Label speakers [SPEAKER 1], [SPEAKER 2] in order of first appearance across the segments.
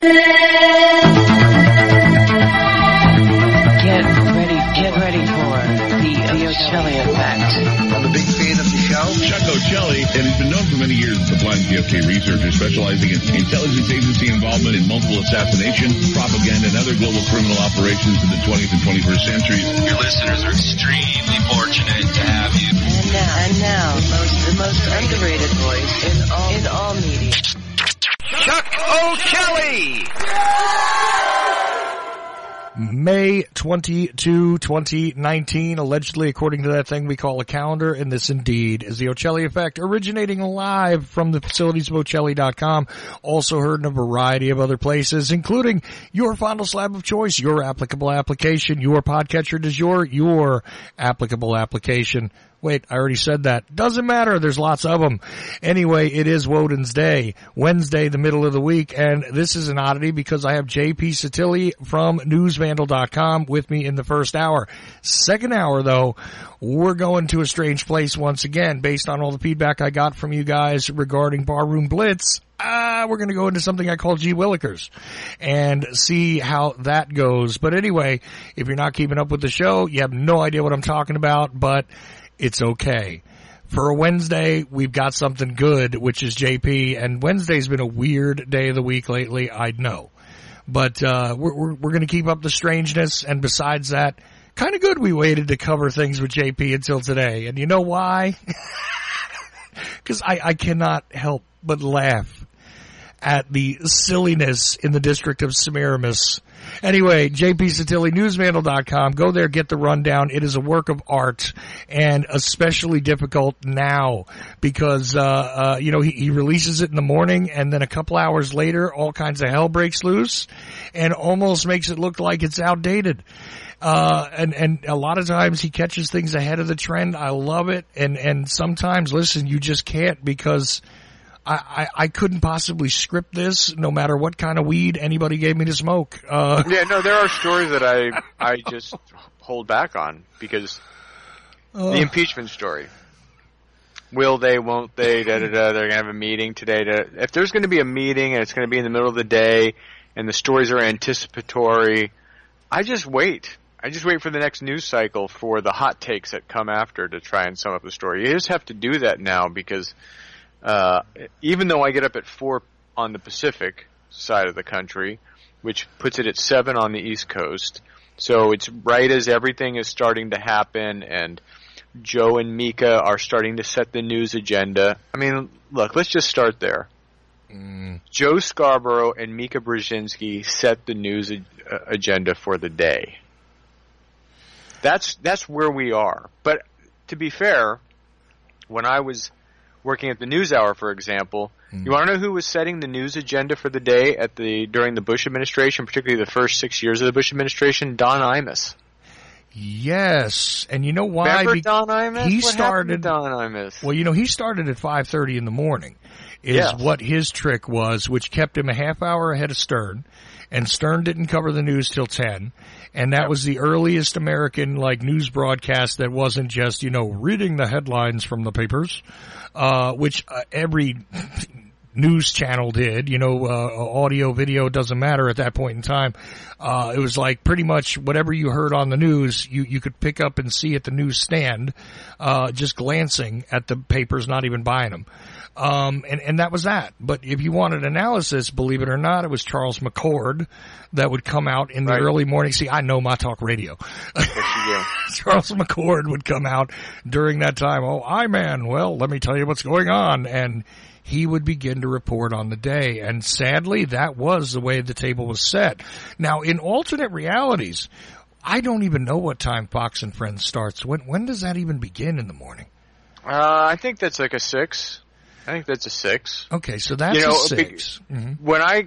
[SPEAKER 1] Get ready for the O'Celly effect.
[SPEAKER 2] I'm a big fan of the show.
[SPEAKER 3] Chuck O'Celly, and he's been known for many years as a blind JFK researcher specializing in intelligence agency involvement in multiple assassination, propaganda, and other global criminal operations in the 20th and 21st centuries.
[SPEAKER 4] Your listeners are extremely fortunate to have you.
[SPEAKER 1] And now, the most underrated voice in all media.
[SPEAKER 2] Chuck O'Celly!
[SPEAKER 5] May 22, 2019, allegedly, according to that thing we call a calendar, and this indeed is the O'Celly Effect, originating live from the facilities of O'Celly.com, also heard in a variety of other places, including your fondle slab of choice, your applicable application, your podcatcher du jour, your applicable application. Wait, I already said that. Doesn't matter. There's lots of them. Anyway, it is Woden's Day, Wednesday, the middle of the week, and this is an oddity because I have J.P. Satilli from newsvandal.com with me in the first hour. Second hour, though, we're going to a strange place once again based on all the feedback I got from you guys regarding Barroom Blitz. We're going to go into something I call G. Willikers and see how that goes. But anyway, if you're not keeping up with the show, you have no idea what I'm talking about, but it's okay. For a Wednesday, we've got something good, which is JP, and Wednesday's been a weird day of the week lately, I know. But we're going to keep up the strangeness, and besides that, kind of good we waited to cover things with JP until today. And you know why? Because I cannot help but laugh at the silliness in the district of Semiramis. Anyway, JP Satilli, newsvandal.com. Go there, get the rundown. It is a work of art and especially difficult now because, he releases it in the morning and then a couple hours later, all kinds of hell breaks loose and almost makes it look like it's outdated. And a lot of times he catches things ahead of the trend. I love it. And sometimes, listen, you just can't because I couldn't possibly script this no matter what kind of weed anybody gave me to smoke.
[SPEAKER 6] There are stories that I just hold back on because the impeachment story. Will they, won't they, they're going to have a meeting today. If there's going to be a meeting and it's going to be in the middle of the day and the stories are anticipatory, I just wait. I just wait for the next news cycle for the hot takes that come after to try and sum up the story. You just have to do that now because even though I get up at 4 on the Pacific side of the country, which puts it at 7 on the East Coast, so it's right as everything is starting to happen and Joe and Mika are starting to set the news agenda. I mean, look, let's just start there. Joe Scarborough and Mika Brzezinski set the news agenda for the day. That's where we are. But to be fair, when I was working at the NewsHour, for example, you want to know who was setting the news agenda for the day during the Bush administration, particularly the first 6 years of the Bush administration? Don Imus.
[SPEAKER 5] Yes, and you know why?
[SPEAKER 6] Remember Don Imus?
[SPEAKER 5] What happened to
[SPEAKER 6] Don Imus?
[SPEAKER 5] Well, he started at 5:30 in the morning. What his trick was, which kept him a half hour ahead of Stern, and Stern didn't cover the news till 10. And that was the earliest American news broadcast that wasn't just, reading the headlines from the papers, which every news channel did, audio, video, doesn't matter at that point in time. It was like pretty much whatever you heard on the news, you could pick up and see at the newsstand, just glancing at the papers, not even buying them. And that was that. But if you wanted analysis, believe it or not, it was Charles McCord that would come out in the early morning. See, I know my talk radio.
[SPEAKER 6] Yes, you do.
[SPEAKER 5] Charles McCord would come out during that time. Oh, I-Man, well, let me tell you what's going on. And he would begin to report on the day. And sadly, that was the way the table was set. Now, in alternate realities, I don't even know what time Fox and Friends starts. When does that even begin in the morning?
[SPEAKER 6] I think that's like a 6. I think that's a 6.
[SPEAKER 5] Okay, so that's a 6.
[SPEAKER 6] When I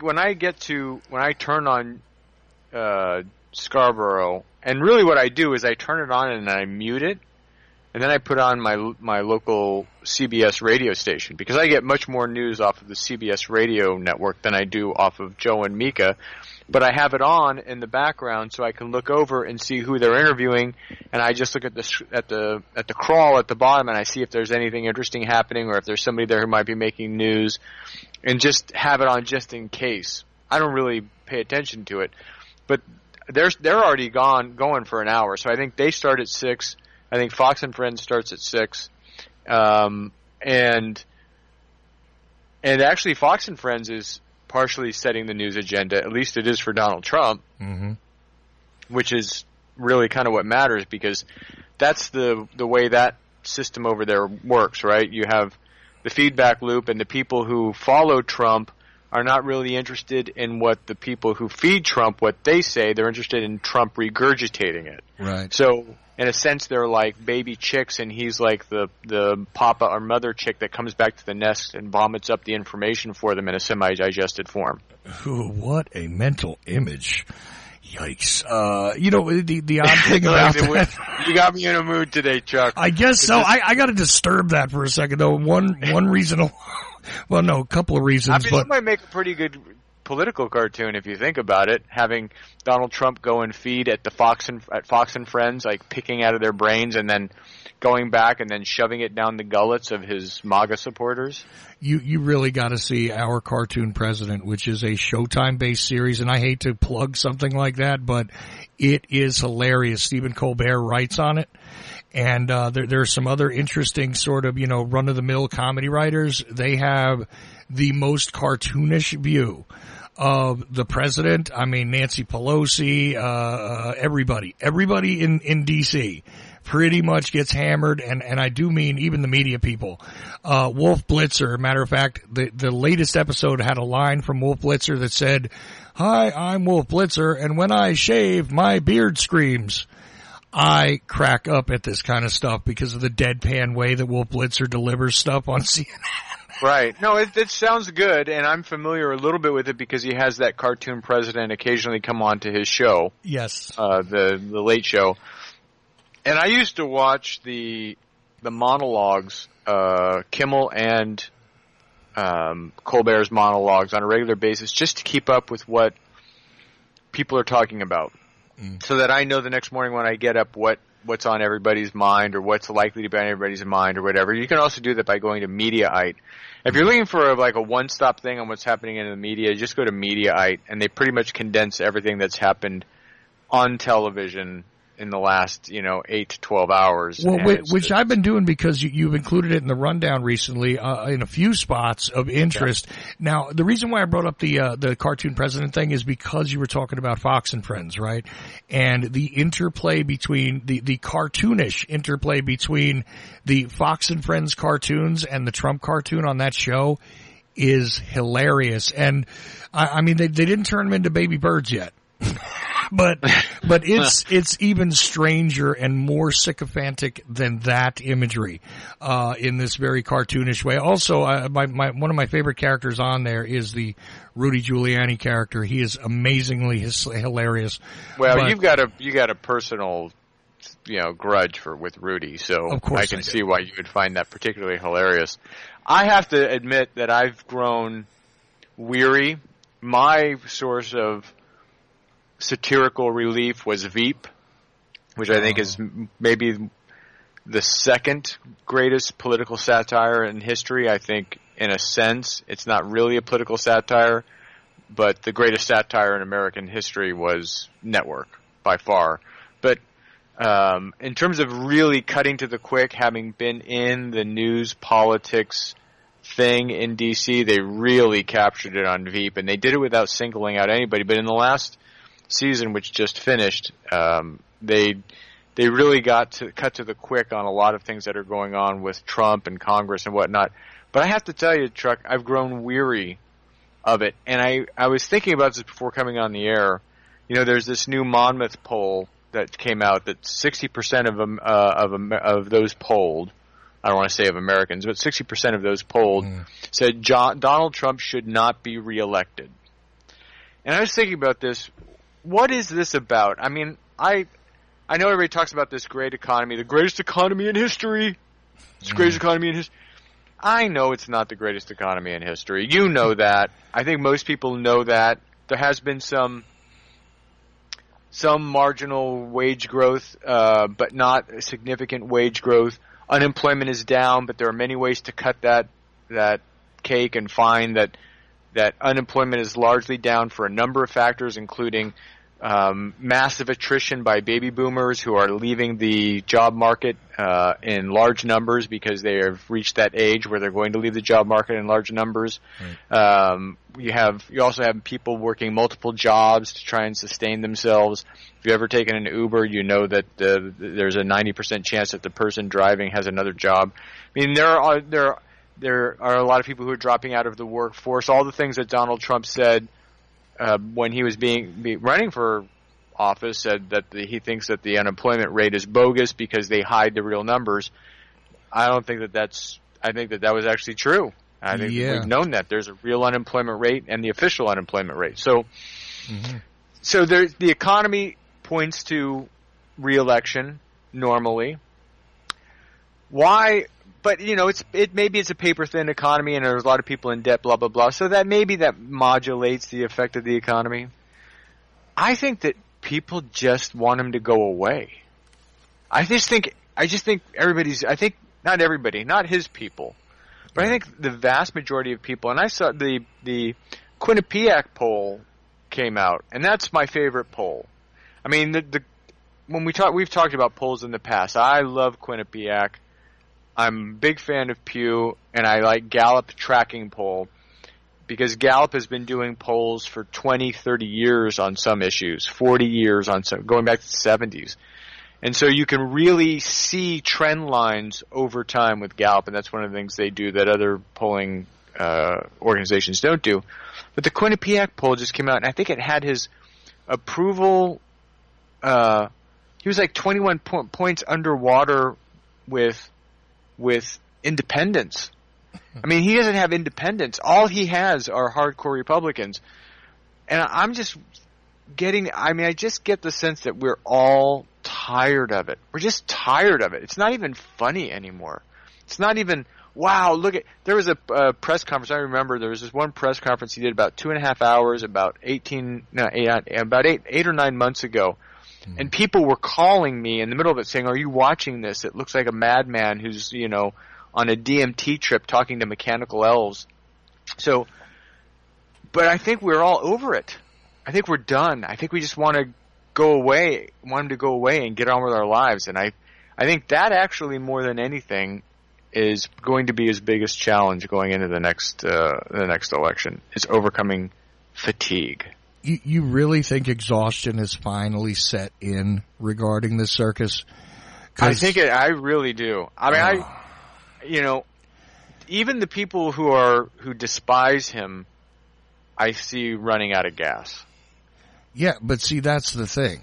[SPEAKER 6] turn on Scarborough, and really what I do is I turn it on and I mute it, and then I put on my local CBS radio station because I get much more news off of the CBS radio network than I do off of Joe and Mika. But I have it on in the background so I can look over and see who they're interviewing, and I just look at the crawl at the bottom and I see if there's anything interesting happening or if there's somebody there who might be making news, and just have it on just in case. I don't really pay attention to it. But they're already going for an hour. So I think they start at 6. I think Fox and Friends starts at 6. And actually Fox and Friends is partially setting the news agenda. At least it is for Donald Trump, which is really kind of what matters, because that's the way that system over there works, right? You have the feedback loop, and the people who follow Trump are not really interested in what the people who feed Trump, what they say. They're interested in Trump regurgitating it.
[SPEAKER 5] Right.
[SPEAKER 6] So in a sense, they're like baby chicks, and he's like the papa or mother chick that comes back to the nest and vomits up the information for them in a semi-digested form.
[SPEAKER 5] Ooh, what a mental image. Yikes. The odd thing about that.
[SPEAKER 6] You got me in a mood today, Chuck.
[SPEAKER 5] I guess so. I got to disturb that for a second, though. One reason, well, no, a couple of reasons.
[SPEAKER 6] I mean, it might make a pretty good political cartoon if you think about it. Having Donald Trump go and feed at Fox and Friends, like picking out of their brains and then going back and then shoving it down the gullets of his MAGA supporters.
[SPEAKER 5] You really got to see Our Cartoon President, which is a Showtime-based series, and I hate to plug something like that, but it is hilarious. Stephen Colbert writes on it, and there are some other interesting sort of, run-of-the-mill comedy writers. They have the most cartoonish view of the president. I mean, Nancy Pelosi, everybody in D.C. pretty much gets hammered, and I do mean even the media people. Wolf Blitzer, matter of fact, the latest episode had a line from Wolf Blitzer that said, "Hi, I'm Wolf Blitzer, and when I shave, my beard screams." I crack up at this kind of stuff because of the deadpan way that Wolf Blitzer delivers stuff on CNN.
[SPEAKER 6] Right. No, it sounds good, and I'm familiar a little bit with it because he has that cartoon president occasionally come on to his show.
[SPEAKER 5] Yes.
[SPEAKER 6] The Late Show. And I used to watch the monologues, Kimmel and Colbert's monologues on a regular basis, just to keep up with what people are talking about, so that I know the next morning when I get up what's on everybody's mind or what's likely to be on everybody's mind or whatever. You can also do that by going to Mediaite. If you're looking for a one-stop thing on what's happening in the media, just go to Mediaite, and they pretty much condense everything that's happened on television in the last, 8 to 12 hours.
[SPEAKER 5] Well, which I've been doing because you've included it in the rundown recently, in a few spots of interest. Yeah. Now, the reason why I brought up the cartoon president thing is because you were talking about Fox and Friends, right? And the interplay between the cartoonish interplay between the Fox and Friends cartoons and the Trump cartoon on that show is hilarious. And I mean, they didn't turn them into baby birds yet. But it's even stranger and more sycophantic than that imagery, in this very cartoonish way. Also, one of my favorite characters on there is the Rudy Giuliani character. He is amazingly hilarious.
[SPEAKER 6] Well, you got a personal, grudge with Rudy, so
[SPEAKER 5] of course
[SPEAKER 6] I can see why you would find that particularly hilarious. I have to admit that I've grown weary. My source of satirical relief was Veep, which I think is maybe the second greatest political satire in history. I think, in a sense, it's not really a political satire, but the greatest satire in American history was Network, by far. But in terms of really cutting to the quick, having been in the news politics thing in D.C., they really captured it on Veep, and they did it without singling out anybody. But in the last season, which just finished, they really got to cut to the quick on a lot of things that are going on with Trump and Congress and whatnot. But I have to tell you, Chuck, I've grown weary of it. And I was thinking about this before coming on the air. There's this new Monmouth poll that came out that 60% of those polled, I don't want to say of Americans, but 60% of those polled said Donald Trump should not be reelected. And I was thinking about this. What is this about? I mean, I know everybody talks about this great economy, the greatest economy in history. It's the greatest economy in history. I know it's not the greatest economy in history. You know that. I think most people know that. There has been some marginal wage growth, but not significant wage growth. Unemployment is down, but there are many ways to cut that cake and find that that unemployment is largely down for a number of factors, including massive attrition by baby boomers who are leaving the job market in large numbers because they have reached that age where they're going to leave the job market in large numbers. Right. You also have people working multiple jobs to try and sustain themselves. If you've ever taken an Uber, you know that there's a 90% chance that the person driving has another job. I mean, there are a lot of people who are dropping out of the workforce. All the things that Donald Trump said when he was running for office, said that he thinks that the unemployment rate is bogus because they hide the real numbers. I don't think that's. I think that was actually true. I think we've known that there's a real unemployment rate and the official unemployment rate. So, so the economy points to re-election normally. Why? But maybe it's a paper thin economy and there's a lot of people in debt, blah blah blah. So that maybe that modulates the effect of the economy. I think that people just want him to go away. I just think everybody's. I think not everybody, not his people, but I think the vast majority of people. And I saw the Quinnipiac poll came out, and that's my favorite poll. I mean, we've talked about polls in the past. I love Quinnipiac. I'm a big fan of Pew, and I like Gallup tracking poll because Gallup has been doing polls for 20, 30 years on some issues, 40 years on some, going back to the 70s. And so you can really see trend lines over time with Gallup, and that's one of the things they do that other polling organizations don't do. But the Quinnipiac poll just came out, and I think it had his approval. He was like 21 points underwater with independents. I mean, he doesn't have independents. All he has are hardcore Republicans. And I'm just I just get the sense that we're all tired of it. We're just tired of it. It's not even funny anymore. It's not even, wow, there was a press conference. I remember there was this one press conference he did about 2.5 hours about 8 or 9 months ago. And people were calling me in the middle of it saying, are you watching this? It looks like a madman who's, on a DMT trip talking to mechanical elves. So, but I think we're all over it. I think we're done. I think we just want him to go away and get on with our lives. And I think that actually more than anything is going to be his biggest challenge going into the next election is overcoming fatigue.
[SPEAKER 5] You really think exhaustion is finally set in regarding this circus?
[SPEAKER 6] I really do. I mean, even the people who despise him, I see running out of gas.
[SPEAKER 5] Yeah, but see, that's the thing.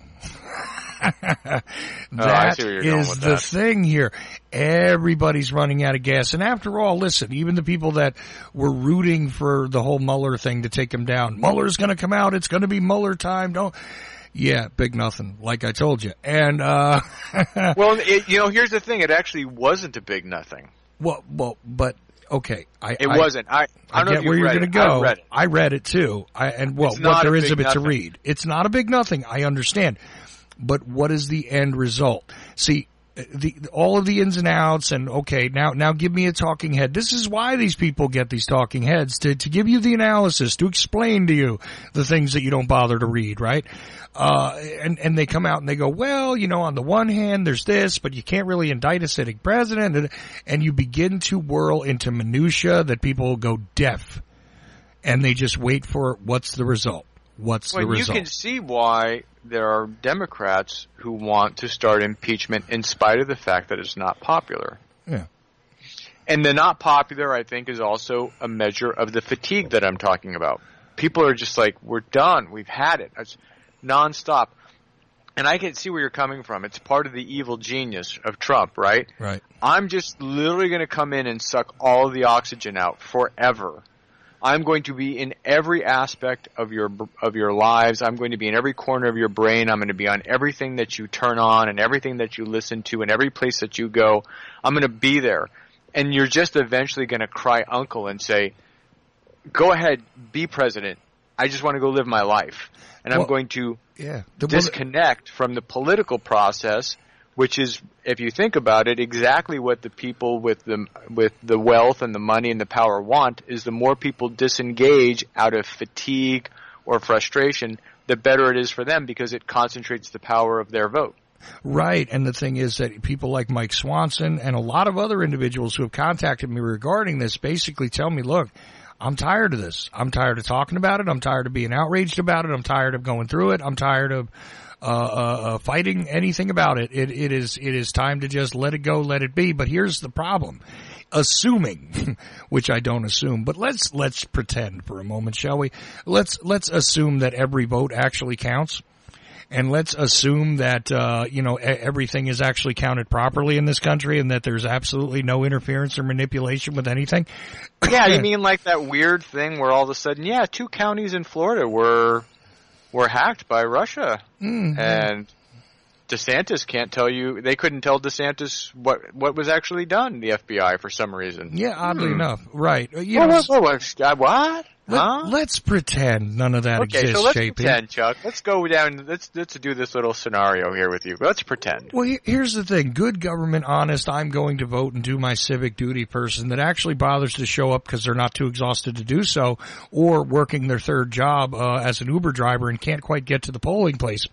[SPEAKER 6] That is
[SPEAKER 5] the thing here. Everybody's running out of gas. And after all, listen, even the people that were rooting for the whole Mueller thing to take him down, Mueller's going to come out. It's going to be Mueller time. Yeah, big nothing, like I told you. And,
[SPEAKER 6] well, here's the thing. It actually wasn't a big nothing.
[SPEAKER 5] Well, but okay.
[SPEAKER 6] It wasn't. I don't know
[SPEAKER 5] get
[SPEAKER 6] if you
[SPEAKER 5] where you're
[SPEAKER 6] going to
[SPEAKER 5] go.
[SPEAKER 6] read it.
[SPEAKER 5] I read it too. What there is of it to read. It's not a big nothing. I understand. But what is the end result? See, all of the ins and outs, and okay, now give me a talking head. This is why these people get these talking heads, to give you the analysis, to explain to you the things that you don't bother to read, right? And they come out and they go, well, on the one hand, there's this, but you can't really indict a sitting president, and you begin to whirl into minutia that people will go deaf, and they just wait for what's the result. What's the result?
[SPEAKER 6] You can see why there are Democrats who want to start impeachment in spite of the fact that it's not popular.
[SPEAKER 5] Yeah.
[SPEAKER 6] And the not popular, I think, is also a measure of the fatigue that I'm talking about. People are just like, we're done. We've had it. It's nonstop. And I can see where you're coming from. It's part of the evil genius of Trump, right?
[SPEAKER 5] Right.
[SPEAKER 6] I'm just literally going to come in and suck all of the oxygen out forever. I'm going to be in every aspect of your lives. I'm going to be in every corner of your brain. I'm going to be on everything that you turn on and everything that you listen to and every place that you go. I'm going to be there. And you're just eventually going to cry uncle and say, go ahead, be president. I just want to go live my life. And I'm going to disconnect from the political process which is, if you think about it, exactly what the people with the wealth and the money and the power want, is the more people disengage out of fatigue or frustration, the better it is for them because it concentrates the power of their vote.
[SPEAKER 5] Right, and the thing is that people like Mike Swanson and a lot of other individuals who have contacted me regarding this basically tell me, look, I'm tired of this. I'm tired of talking about it. I'm tired of being outraged about it. I'm tired of going through it. I'm tired of fighting anything about it. It is time to just let it go, let it be. But here's the problem. Assuming, which I don't assume, but let's pretend for a moment, shall we? Let's assume that every vote actually counts. And let's assume that, everything is actually counted properly in this country and that there's absolutely no interference or manipulation with anything.
[SPEAKER 6] Yeah, you mean like that weird thing where all of a sudden, 2 counties in Florida were hacked by Russia. Mm-hmm. And DeSantis can't tell you, they couldn't tell DeSantis what was actually done, the FBI, for some reason.
[SPEAKER 5] Yeah, oddly enough. Right.
[SPEAKER 6] What? Huh?
[SPEAKER 5] Let's pretend none of that exists,
[SPEAKER 6] Okay, so let's
[SPEAKER 5] JP.
[SPEAKER 6] pretend, Chuck. Let's go down, let's do this little scenario here with you. Let's pretend.
[SPEAKER 5] Well, here's the thing. Good government, honest, I'm going to vote and do my civic duty person that actually bothers to show up because they're not too exhausted to do so, or working their third job as an Uber driver and can't quite get to the polling place.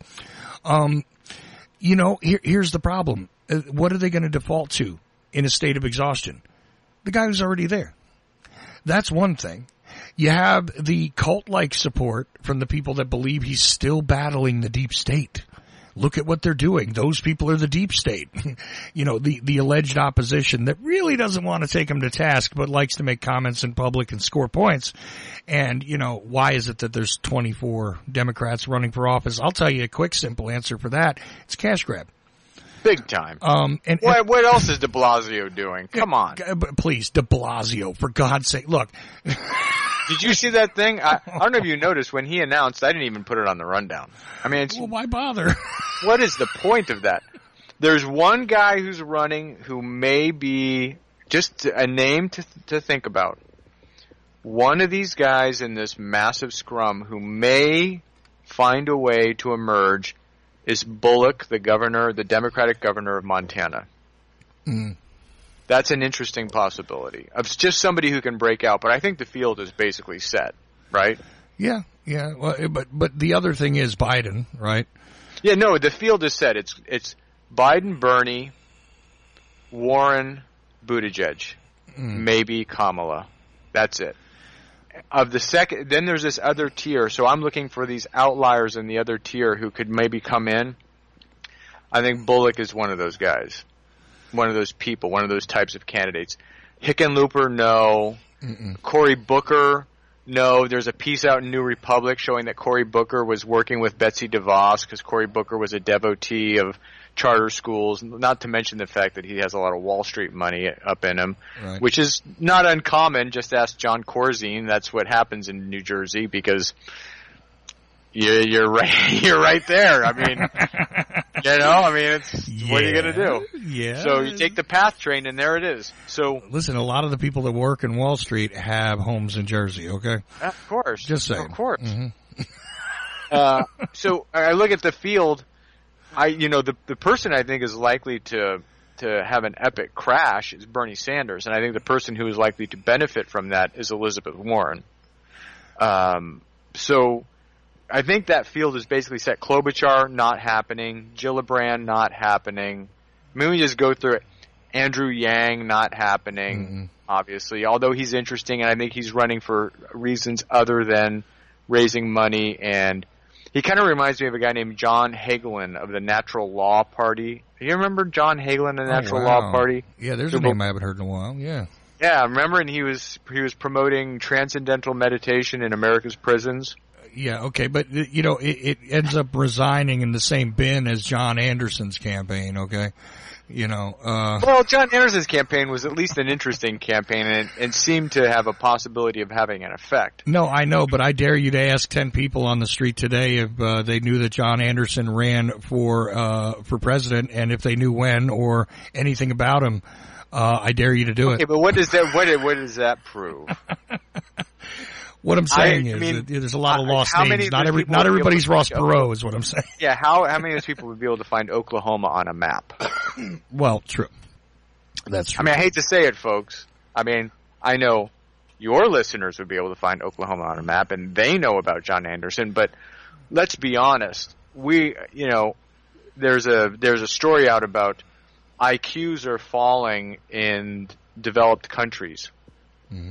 [SPEAKER 5] Here's the problem. What are they going to default to in a state of exhaustion? The guy who's already there. That's one thing. You have the cult-like support from the people that believe he's still battling the deep state. Look at what they're doing. Those people are the deep state. The alleged opposition that really doesn't want to take him to task but likes to make comments in public and score points. And, why is it that there's 24 Democrats running for office? I'll tell you a quick, simple answer for that. It's cash grab.
[SPEAKER 6] Big time. What else is de Blasio doing? Come on.
[SPEAKER 5] Please, de Blasio, for God's sake. Look.
[SPEAKER 6] Did you see that thing? I don't know if you noticed when he announced, I didn't even put it on the rundown. I mean,
[SPEAKER 5] well, why bother?
[SPEAKER 6] What is the point of that? There's one guy who's running who may be just a name to think about. One of these guys in this massive scrum who may find a way to emerge is Bullock, the Democratic governor of Montana. Mm. That's an interesting possibility. It's just somebody who can break out, but I think the field is basically set, right?
[SPEAKER 5] Yeah. Well, but the other thing is Biden, right?
[SPEAKER 6] Yeah, no, the field is set. It's Biden, Bernie, Warren, Buttigieg, maybe Kamala. That's it. Of the second, then there's this other tier. So I'm looking for these outliers in the other tier who could maybe come in. I think Bullock is one of those guys. One of those people, one of those types of candidates. Hickenlooper, no. Mm-mm. Cory Booker, no. There's a piece out in New Republic showing that Cory Booker was working with Betsy DeVos because Cory Booker was a devotee of charter schools, not to mention the fact that he has a lot of Wall Street money up in him, right. Which is not uncommon. Just ask John Corzine. That's what happens in New Jersey because you're right. You're right there. I mean, what are you going to do?
[SPEAKER 5] Yeah.
[SPEAKER 6] So you take the PATH train, and there it is. So
[SPEAKER 5] listen, a lot of the people that work in Wall Street have homes in Jersey. Okay.
[SPEAKER 6] Of course.
[SPEAKER 5] Just saying.
[SPEAKER 6] Of course.
[SPEAKER 5] Mm-hmm.
[SPEAKER 6] So I look at the field. The person I think is likely to have an epic crash is Bernie Sanders, and I think the person who is likely to benefit from that is Elizabeth Warren. So I think that field is basically set. Klobuchar, not happening. Gillibrand, not happening. I mean, we just go through it. Andrew Yang, not happening, obviously, although he's interesting, and I think he's running for reasons other than raising money, and he kind of reminds me of a guy named John Hagelin of the Natural Law Party. You remember John Hagelin, the Natural Law Party?
[SPEAKER 5] Yeah, there's a name I haven't heard in a while, yeah.
[SPEAKER 6] Yeah, remember, and he was promoting transcendental meditation in America's prisons.
[SPEAKER 5] Yeah, okay, but, it ends up resigning in the same bin as John Anderson's campaign, okay?
[SPEAKER 6] Well, John Anderson's campaign was at least an interesting campaign and seemed to have a possibility of having an effect.
[SPEAKER 5] No, I know, but I dare you to ask 10 people on the street today if they knew that John Anderson ran for president and if they knew when or anything about him. I dare you to do it.
[SPEAKER 6] Okay, but what does that prove?
[SPEAKER 5] What I'm saying is that there's a lot of lost names. Not everybody's Ross Perot is what I'm saying.
[SPEAKER 6] Yeah, how many of those people would be able to find Oklahoma on a map?
[SPEAKER 5] Well, true. That's true.
[SPEAKER 6] I mean, I hate to say it, folks. I mean, I know your listeners would be able to find Oklahoma on a map, and they know about John Anderson, but let's be honest. There's a story out about IQs are falling in developed countries. Mm-hmm.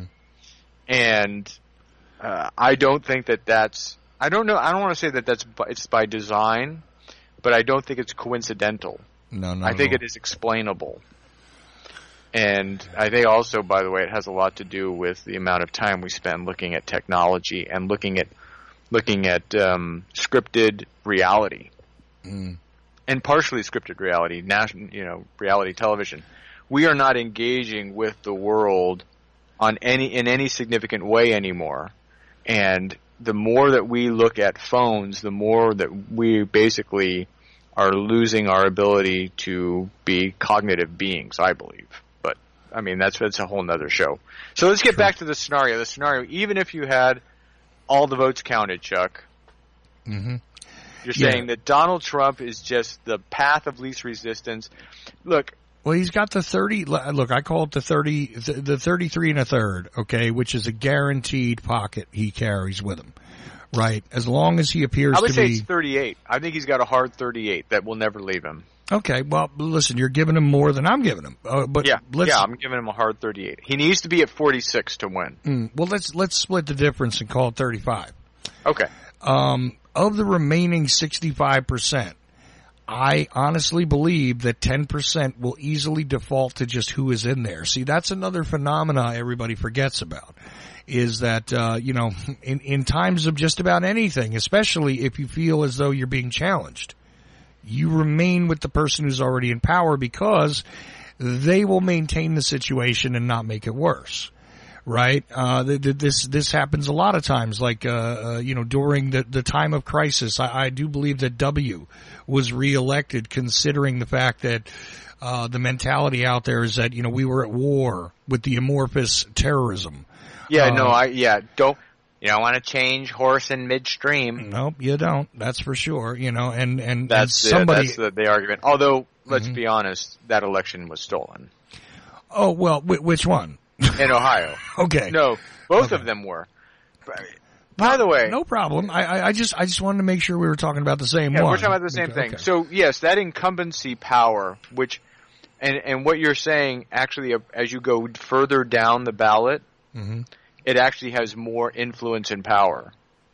[SPEAKER 6] And I don't think that's I don't know. I don't want to say that it's by design, but I don't think it's coincidental.
[SPEAKER 5] No,
[SPEAKER 6] I think it is explainable. And I think also, by the way, it has a lot to do with the amount of time we spend looking at technology and looking at scripted reality, and partially scripted reality, reality television. We are not engaging with the world in any significant way anymore. And the more that we look at phones, the more that we basically are losing our ability to be cognitive beings, I believe. But, I mean, that's a whole nother show. So let's get back to the scenario. The scenario, even if you had all the votes counted, Chuck, you're saying that Donald Trump is just the path of least resistance. Look.
[SPEAKER 5] Well, he's got the 30, look, I call it the 33 and a third, okay, which is a guaranteed pocket he carries with him, right? As long as he appears to be. I would say
[SPEAKER 6] it's 38. I think he's got a hard 38 that will never leave him.
[SPEAKER 5] Okay, well, listen, you're giving him more than I'm giving him. I'm
[SPEAKER 6] giving him a hard 38. He needs to be at 46 to win.
[SPEAKER 5] Well, let's split the difference and call it 35.
[SPEAKER 6] Okay.
[SPEAKER 5] Of the remaining 65%, I honestly believe that 10% will easily default to just who is in there. See, that's another phenomena everybody forgets about, is that, in times of just about anything, especially if you feel as though you're being challenged, you remain with the person who's already in power because they will maintain the situation and not make it worse. Right? This happens a lot of times, like, during the time of crisis. I do believe that W was reelected considering the fact that, the mentality out there is that, we were at war with the amorphous terrorism.
[SPEAKER 6] Yeah, don't want to change horse in midstream.
[SPEAKER 5] Nope, you don't. That's for sure, and
[SPEAKER 6] that's the argument. Although, let's be honest, that election was stolen.
[SPEAKER 5] Oh, well, which one?
[SPEAKER 6] In Ohio.
[SPEAKER 5] Okay.
[SPEAKER 6] No, both of them were. By the way.
[SPEAKER 5] No problem. I just wanted to make sure we were talking about the same one.
[SPEAKER 6] Yeah, we're talking about the same thing. Okay. So, yes, that incumbency power, which, and what you're saying, actually, as you go further down the ballot, it actually has more influence and power.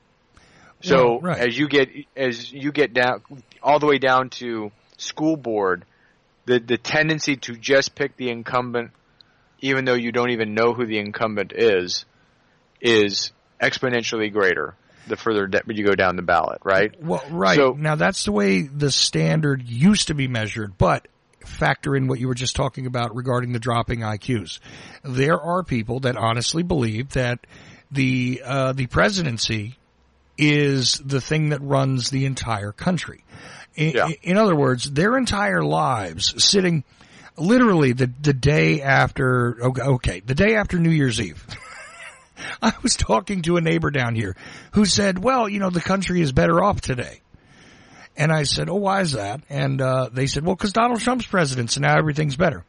[SPEAKER 6] So, as you get down, all the way down to school board, the tendency to just pick the incumbent, even though you don't even know who the incumbent is exponentially greater the further you go down the ballot, right?
[SPEAKER 5] Well, right. So, now, that's the way the standard used to be measured, but factor in what you were just talking about regarding the dropping IQs. There are people that honestly believe that the presidency is the thing that runs the entire country. In other words, their entire lives sitting literally the day after, the day after New Year's Eve. I was talking to a neighbor down here who said, well, the country is better off today. And I said, oh, why is that? And they said, well, because Donald Trump's president, so now everything's better.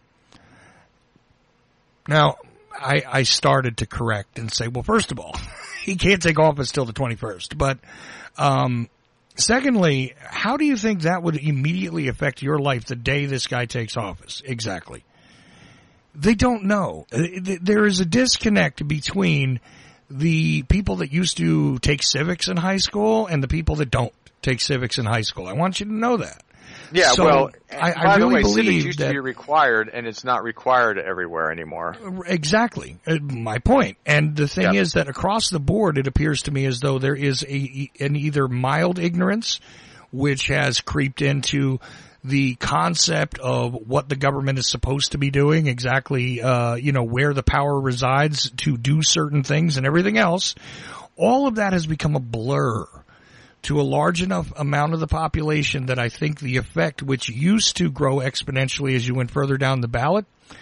[SPEAKER 5] Now, I started to correct and say, well, first of all, he can't take office till the 21st. But secondly, how do you think that would immediately affect your life the day this guy takes office? Exactly. They don't know. There is a disconnect between the people that used to take civics in high school and the people that don't take civics in high school. I want you to know that.
[SPEAKER 6] Yeah,
[SPEAKER 5] so
[SPEAKER 6] well,
[SPEAKER 5] I really believe
[SPEAKER 6] civics used to be required, and it's not required everywhere anymore.
[SPEAKER 5] Exactly. My point. And the thing is that across the board, it appears to me as though there is an either mild ignorance, which has creeped into the concept of what the government is supposed to be doing, exactly, where the power resides to do certain things and everything else. All of that has become a blur to a large enough amount of the population that I think the effect, which used to grow exponentially as you went further down the ballot,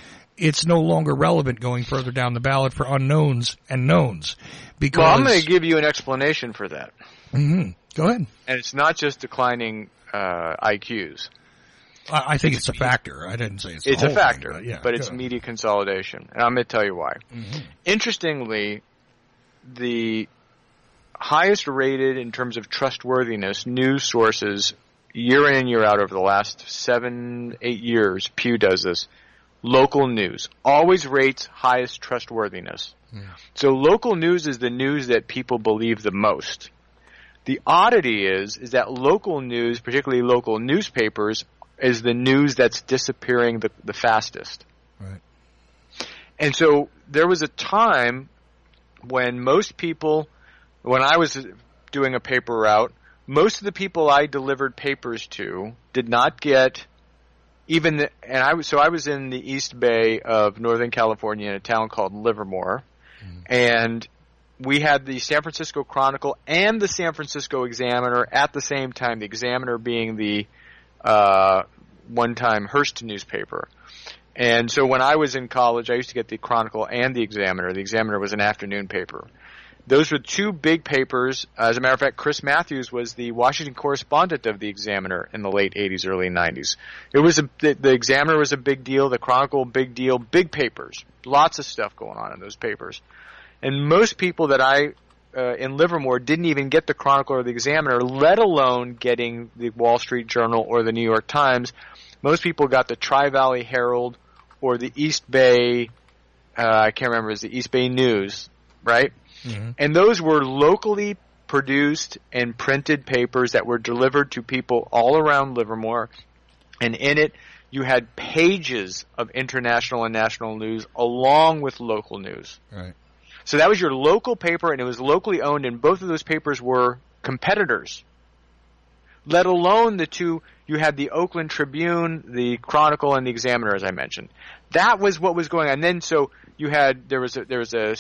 [SPEAKER 5] it's no longer relevant going further down the ballot for unknowns and knowns. Because
[SPEAKER 6] Well, I'm going to give you an explanation for that.
[SPEAKER 5] Mm-hmm. Go ahead.
[SPEAKER 6] And it's not just declining IQs.
[SPEAKER 5] I think it's a factor. I didn't say it's
[SPEAKER 6] a
[SPEAKER 5] whole
[SPEAKER 6] factor,
[SPEAKER 5] thing,
[SPEAKER 6] but it's media consolidation. And I'm going to tell you why.
[SPEAKER 5] Mm-hmm.
[SPEAKER 6] Interestingly, the highest rated in terms of trustworthiness news sources year in and year out over the last 7-8 years, Pew does this, local news always rates highest trustworthiness.
[SPEAKER 5] Yeah.
[SPEAKER 6] So local news is the news that people believe the most. The oddity is that local news, particularly local newspapers, is the news that's disappearing the fastest.
[SPEAKER 5] Right.
[SPEAKER 6] And so there was a time when most people, when I was doing a paper route, most of the people I delivered papers to did not get even I was in the East Bay of Northern California in a town called Livermore, and we had the San Francisco Chronicle and the San Francisco Examiner at the same time, the Examiner being the one-time Hearst newspaper. And so when I was in college, I used to get the Chronicle and the Examiner. The Examiner was an afternoon paper. Those were two big papers. As a matter of fact, Chris Matthews was the Washington correspondent of the Examiner in the late 80s, early 90s. The Examiner was a big deal, the Chronicle, big deal, big papers. Lots of stuff going on in those papers. And most people that in Livermore didn't even get the Chronicle or the Examiner, let alone getting the Wall Street Journal or the New York Times. Most people got the Tri-Valley Herald or the East Bay, I can't remember, it was the East Bay News, right? Mm-hmm. And those were locally produced and printed papers that were delivered to people all around Livermore. And in it, you had pages of international and national news along with local news.
[SPEAKER 5] Right.
[SPEAKER 6] So that was your local paper, and it was locally owned, and both of those papers were competitors. Let alone the two, you had the Oakland Tribune, the Chronicle, and the Examiner, as I mentioned. That was what was going on. And then so you had, the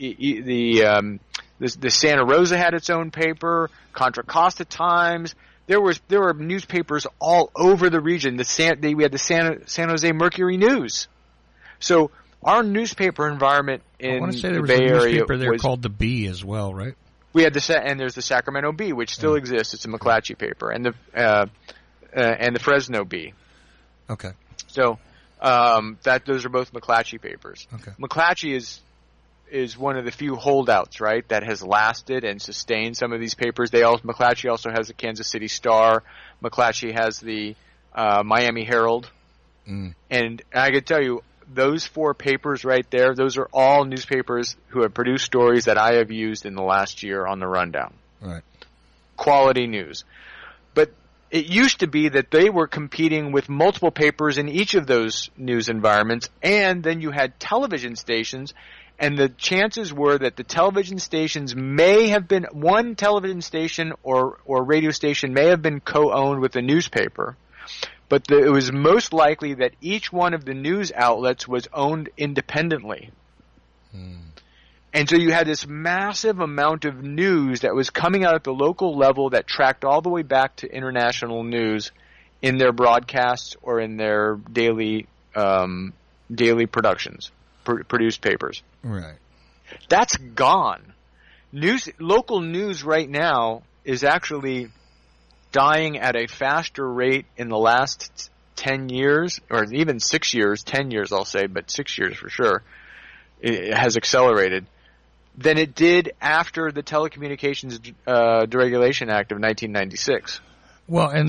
[SPEAKER 6] Santa Rosa had its own paper, Contra Costa Times. There were newspapers all over the region. We had the San Jose Mercury News. So our newspaper environment in the Bay Area was... I want to say there was a newspaper there
[SPEAKER 5] called the Bee as well, right?
[SPEAKER 6] We had and there's the Sacramento Bee, which still exists. It's a McClatchy paper, and the Fresno Bee.
[SPEAKER 5] Okay.
[SPEAKER 6] So those are both McClatchy papers.
[SPEAKER 5] Okay.
[SPEAKER 6] McClatchy is one of the few holdouts, right, that has lasted and sustained some of these papers. McClatchy also has the Kansas City Star. McClatchy has the Miami Herald. Mm. And I could tell you, those four papers right there, those are all newspapers who have produced stories that I have used in the last year on the rundown.
[SPEAKER 5] Right.
[SPEAKER 6] Quality news. But it used to be that they were competing with multiple papers in each of those news environments, and then you had television stations, and the chances were that the television stations may have been, one television station or radio station may have been co-owned with a newspaper. But it was most likely that each one of the news outlets was owned independently. Hmm. And so you had this massive amount of news that was coming out at the local level that tracked all the way back to international news in their broadcasts or in their daily productions, produced papers.
[SPEAKER 5] Right.
[SPEAKER 6] That's gone. Local news right now is actually dying at a faster rate in the last 10 years, or even 6 years, 10 years I'll say, but 6 years for sure, it has accelerated, than it did after the Telecommunications Deregulation Act of 1996.
[SPEAKER 5] Well, and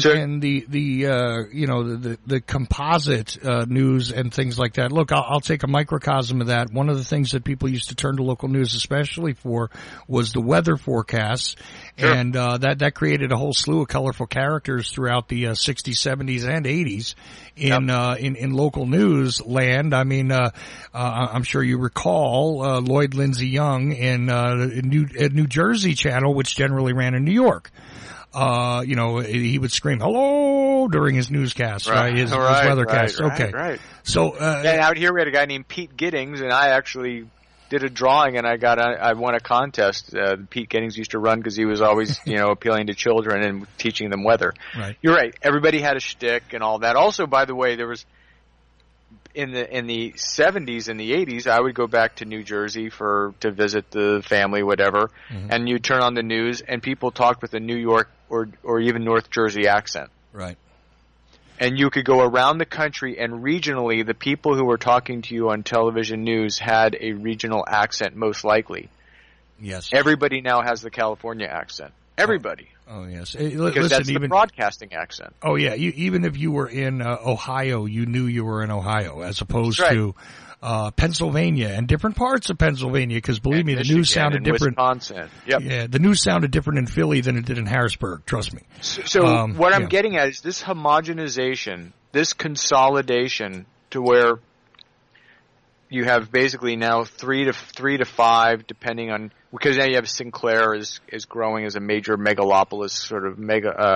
[SPEAKER 5] the composite news and things like that. Look, I'll take a microcosm of that. One of the things that people used to turn to local news especially for was the weather forecasts. Sure. And that created a whole slew of colorful characters throughout the 60s, 70s, and 80s in local news land. I mean, I'm sure you recall Lloyd Lindsay Young in New Jersey channel, which generally ran in New York. He would scream "hello" during his newscast, right? His weathercast. Okay.
[SPEAKER 6] Right.
[SPEAKER 5] So
[SPEAKER 6] out here we had a guy named Pete Giddings, and I actually did a drawing, and I won a contest. Pete Giddings used to run because he was always appealing to children and teaching them weather.
[SPEAKER 5] Right.
[SPEAKER 6] You're right. Everybody had a shtick and all that. Also, by the way, there was in the 70s and the 80s, I would go back to New Jersey to visit the family, whatever, and you turn on the news and people talked with a New York or even North Jersey accent.
[SPEAKER 5] Right.
[SPEAKER 6] And you could go around the country, and regionally, the people who were talking to you on television news had a regional accent, most likely.
[SPEAKER 5] Yes.
[SPEAKER 6] Everybody now has the California accent. Everybody.
[SPEAKER 5] Oh yes.
[SPEAKER 6] Because that's the broadcasting accent.
[SPEAKER 5] Oh yeah. Even if you were in Ohio, you knew you were in Ohio, as opposed to Pennsylvania and different parts of Pennsylvania. Because believe me, the news sounded different.
[SPEAKER 6] Wisconsin. Yep.
[SPEAKER 5] Yeah, the news sounded different in Philly than it did in Harrisburg. Trust me.
[SPEAKER 6] So what I'm getting at is this homogenization, this consolidation, to where you have basically now three to five, depending on, because now you have Sinclair is growing as a major megalopolis, sort of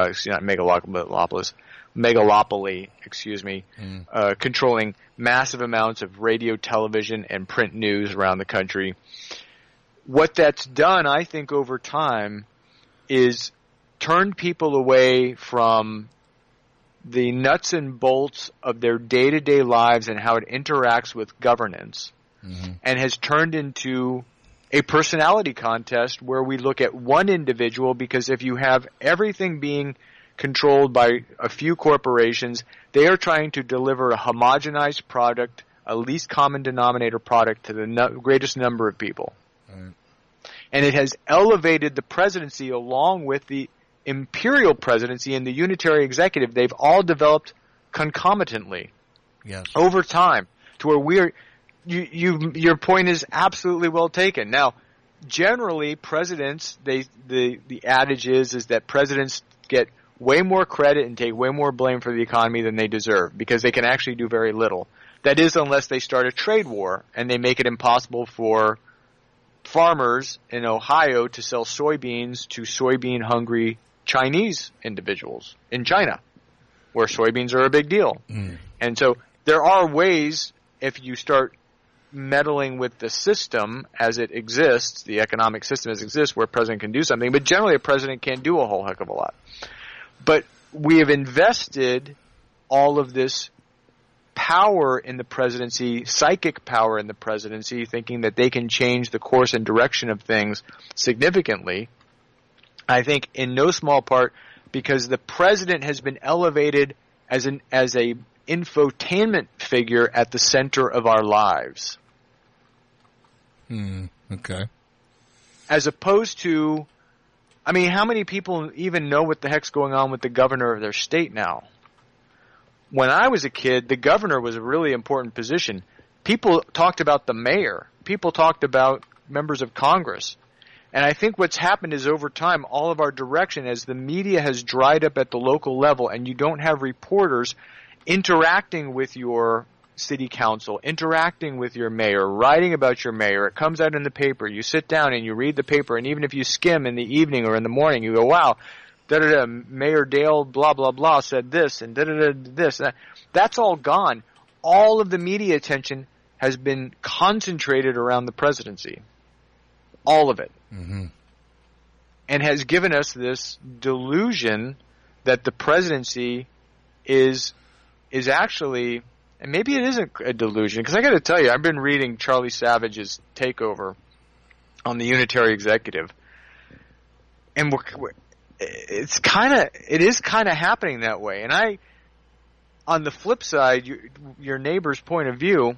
[SPEAKER 6] megalopoly, controlling massive amounts of radio, television, and print news around the country. What that's done, I think, over time, is turned people away from the nuts and bolts of their day-to-day lives and how it interacts with governance, and has turned into a personality contest where we look at one individual, because if you have everything being controlled by a few corporations, they are trying to deliver a homogenized product, a least common denominator product to the greatest number of people. Right. And it has elevated the presidency along with the imperial presidency and the unitary executive. They've all developed concomitantly over time to where your point is absolutely well taken. Now, generally presidents, the adage is that presidents get way more credit and take way more blame for the economy than they deserve, because they can actually do very little. That is, unless they start a trade war and they make it impossible for farmers in Ohio to sell soybeans to soybean-hungry Chinese individuals in China, where soybeans are a big deal. And so there are ways, if you start meddling with the system as it exists, the economic system as it exists, where a president can do something, but generally a president can't do a whole heck of a lot. But we have invested all of this power in the presidency, psychic power in the presidency, thinking that they can change the course and direction of things significantly. I think in no small part because the president has been elevated as a infotainment figure at the center of our lives.
[SPEAKER 5] Okay.
[SPEAKER 6] As opposed to, I mean, how many people even know what the heck's going on with the governor of their state now? When I was a kid, the governor was a really important position. People talked about the mayor. People talked about members of Congress. And I think what's happened is over time, all of our direction, as the media has dried up at the local level and you don't have reporters interacting with your city council, interacting with your mayor, writing about your mayor, it comes out in the paper, you sit down and you read the paper, and even if you skim in the evening or in the morning, you go, wow, da-da-da, Mayor Dale blah, blah, blah said this, and da-da-da, this. That's all gone. All of the media attention has been concentrated around the presidency. All of it. And has given us this delusion that the presidency is actually, and maybe it isn't a delusion, because I got to tell you, I've been reading Charlie Savage's Takeover on the unitary executive, and it is kind of happening that way. And on the flip side, your neighbor's point of view,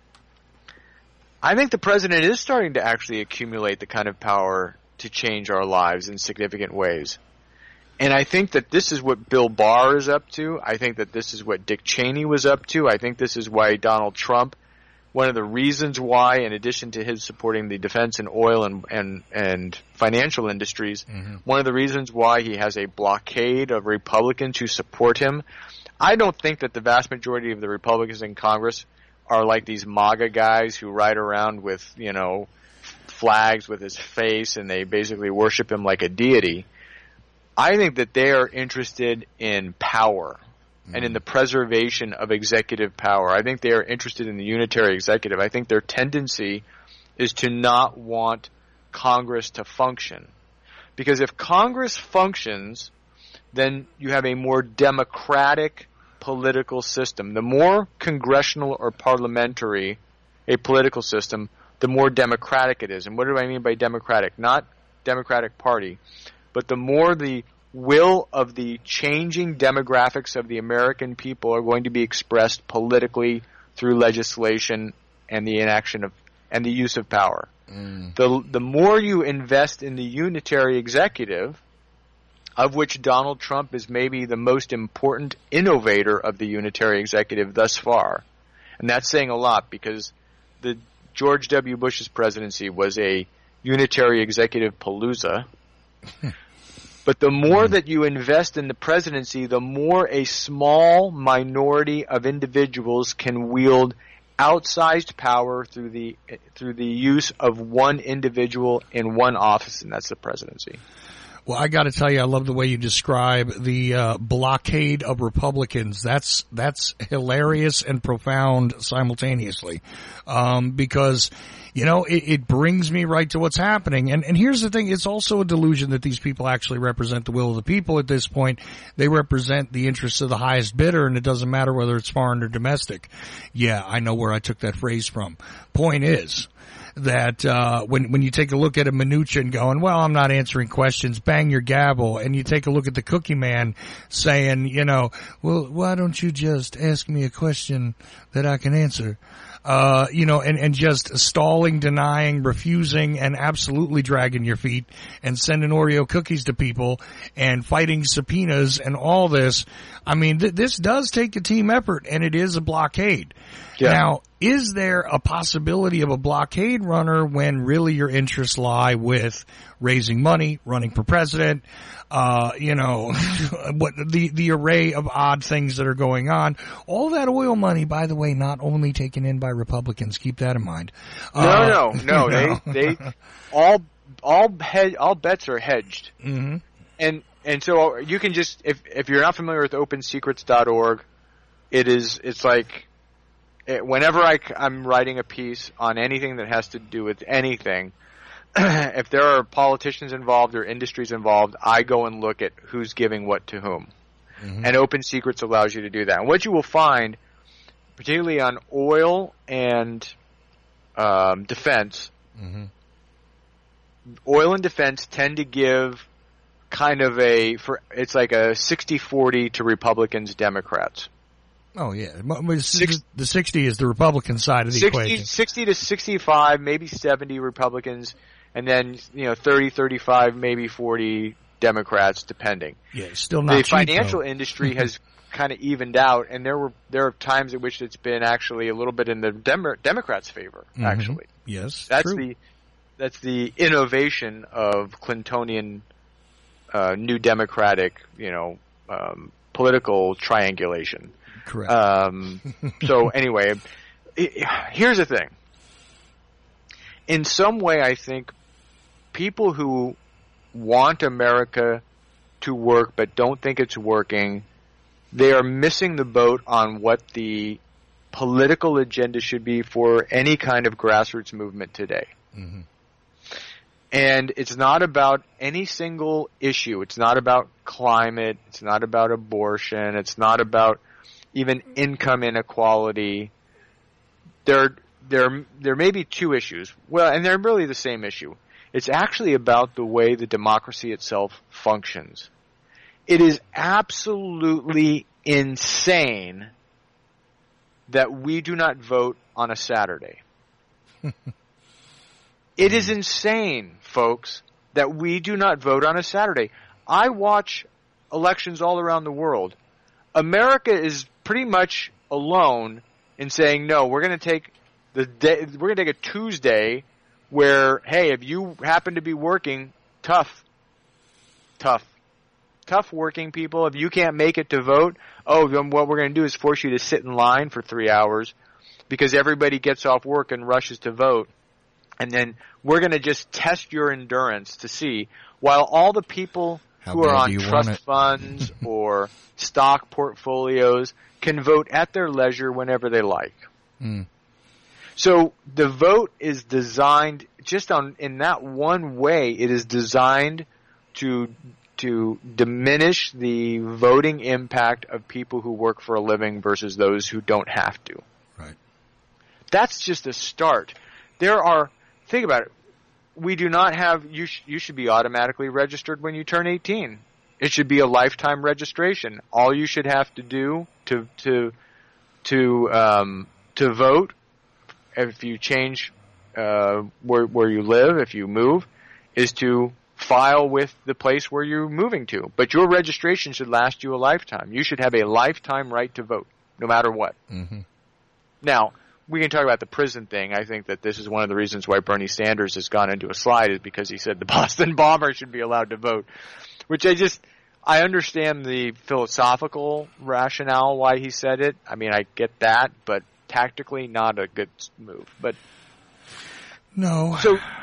[SPEAKER 6] I think the president is starting to actually accumulate the kind of power to change our lives in significant ways. And I think that this is what Bill Barr is up to. I think that this is what Dick Cheney was up to. I think this is why Donald Trump, one of the reasons why, in addition to his supporting the defense and oil and financial industries, one of the reasons why he has a blockade of Republicans who support him. I don't think that the vast majority of the Republicans in Congress are like these MAGA guys who ride around with, flags with his face and they basically worship him like a deity. I think that they are interested in power and in the preservation of executive power. I think they are interested in the unitary executive. I think their tendency is to not want Congress to function. Because if Congress functions, then you have a more democratic political system. The more congressional or parliamentary a political system, the more democratic it is. And what do I mean by democratic? Not Democratic Party, but the more the will of the changing demographics of the American people are going to be expressed politically through legislation and the inaction of and the use of power. The more you invest in the unitary executive, of which Donald Trump is maybe the most important innovator of the unitary executive thus far. And that's saying a lot because the George W. Bush's presidency was a unitary executive palooza. But the more that you invest in the presidency, the more a small minority of individuals can wield outsized power through the use of one individual in one office, and that's the presidency.
[SPEAKER 5] Well, I got to tell you, I love the way you describe the blockade of Republicans. That's hilarious and profound simultaneously, because it brings me right to what's happening. And here's the thing: it's also a delusion that these people actually represent the will of the people. At this point, they represent the interests of the highest bidder, and it doesn't matter whether it's foreign or domestic. Yeah, I know where I took that phrase from. Point is that when you take a look at a Mnuchin going, well, I'm not answering questions, bang your gavel, and you take a look at the Cookie Man saying, well, why don't you just ask me a question that I can answer? And just stalling, denying, refusing, and absolutely dragging your feet and sending Oreo cookies to people and fighting subpoenas and all this. I mean, this does take a team effort, and it is a blockade. Yeah. Now, is there a possibility of a blockade runner when really your interests lie with raising money, running for president, what the array of odd things that are going on? All that oil money, by the way, not only taken in by Republicans. Keep that in mind.
[SPEAKER 6] No. They all bets are hedged.
[SPEAKER 5] Mm-hmm.
[SPEAKER 6] And so you can just if you're not familiar with OpenSecrets.org, it's like whenever I'm writing a piece on anything that has to do with anything, if there are politicians involved or industries involved, I go and look at who's giving what to whom. Mm-hmm. And Open Secrets allows you to do that. And what you will find, particularly on oil and defense,
[SPEAKER 5] mm-hmm.
[SPEAKER 6] oil and defense tend to give kind of it's like a 60-40 to Republicans, Democrats.
[SPEAKER 5] Oh, yeah. The 60 is the Republican side of the equation.
[SPEAKER 6] 60 to 65, maybe 70 Republicans, and then, 30, 35, maybe 40 Democrats, depending.
[SPEAKER 5] Yeah, still not
[SPEAKER 6] the
[SPEAKER 5] cheap,
[SPEAKER 6] financial
[SPEAKER 5] though.
[SPEAKER 6] industry has kind of evened out, and there are times at which it's been actually a little bit in the Democrats' favor,
[SPEAKER 5] mm-hmm.
[SPEAKER 6] actually.
[SPEAKER 5] Yes,
[SPEAKER 6] that's
[SPEAKER 5] true.
[SPEAKER 6] That's the innovation of Clintonian New Democratic, political triangulation.
[SPEAKER 5] Correct.
[SPEAKER 6] So anyway, here's the thing. In some way, I think people who want America to work but don't think it's working, they are missing the boat on what the political agenda should be for any kind of grassroots movement today.
[SPEAKER 5] Mm-hmm.
[SPEAKER 6] And it's not about any single issue. It's not about climate. It's not about abortion. It's not about even income inequality. There may be two issues. Well, and they're really the same issue. It's actually about the way the democracy itself functions. It is absolutely insane that we do not vote on a Saturday. It is insane, folks, that we do not vote on a Saturday. I watch elections all around the world. America is pretty much alone in saying, no, we're going to take a Tuesday where, hey, if you happen to be working, tough working people. If you can't make it to vote, then what we're going to do is force you to sit in line for 3 hours because everybody gets off work and rushes to vote. And then we're going to just test your endurance to see, while all the people who are on trust funds or stock portfolios can vote at their leisure whenever they like.
[SPEAKER 5] Mm.
[SPEAKER 6] So the vote is designed in that one way. It is designed to to diminish the voting impact of people who work for a living versus those who don't have to.
[SPEAKER 5] Right.
[SPEAKER 6] That's just a start. Think about it. We do not have, you should be automatically registered when you turn 18. It should be a lifetime registration. All you should have to do to vote, if you change where you live, if you move, is to file with the place where you're moving to. But your registration should last you a lifetime. You should have a lifetime right to vote, no matter what.
[SPEAKER 5] Mm-hmm.
[SPEAKER 6] Now, we can talk about the prison thing. I think that this is one of the reasons why Bernie Sanders has gone into a slide, is because he said the Boston bomber should be allowed to vote, which I understand the philosophical rationale why he said it. I mean, I get that, but tactically not a good move. But
[SPEAKER 5] no.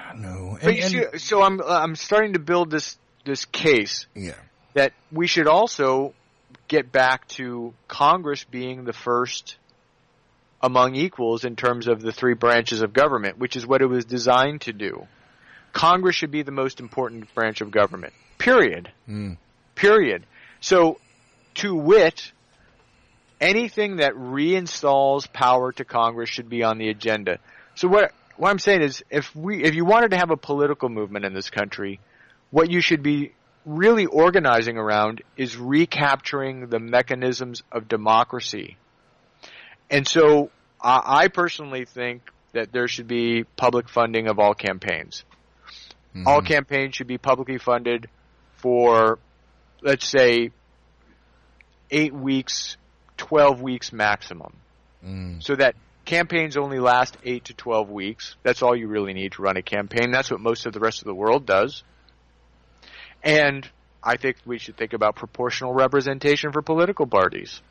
[SPEAKER 6] So I'm starting to build this case that we should also get back to Congress being the first among equals in terms of the three branches of government, which is what it was designed to do. Congress should be the most important branch of government. Period. Period. So, to wit, anything that reinstalls power to Congress should be on the agenda. So what I'm saying is, if you wanted to have a political movement in this country, what you should be really organizing around is recapturing the mechanisms of democracy. And so I personally think that there should be public funding of all campaigns. Mm-hmm. All campaigns should be publicly funded for, let's say, 8 weeks, 12 weeks maximum. So that campaigns only last 8 to 12 weeks. That's all you really need to run a campaign. That's what most of the rest of the world does. And I think we should think about proportional representation for political parties.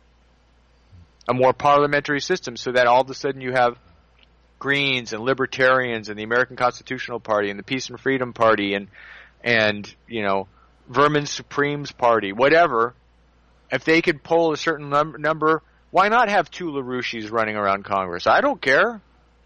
[SPEAKER 6] A more parliamentary system, so that all of a sudden you have Greens and Libertarians and the American Constitutional Party and the Peace and Freedom Party and you know, Vermin Supreme's Party, whatever. If they could poll a certain number, why not have two LaRouches running around Congress? I don't care.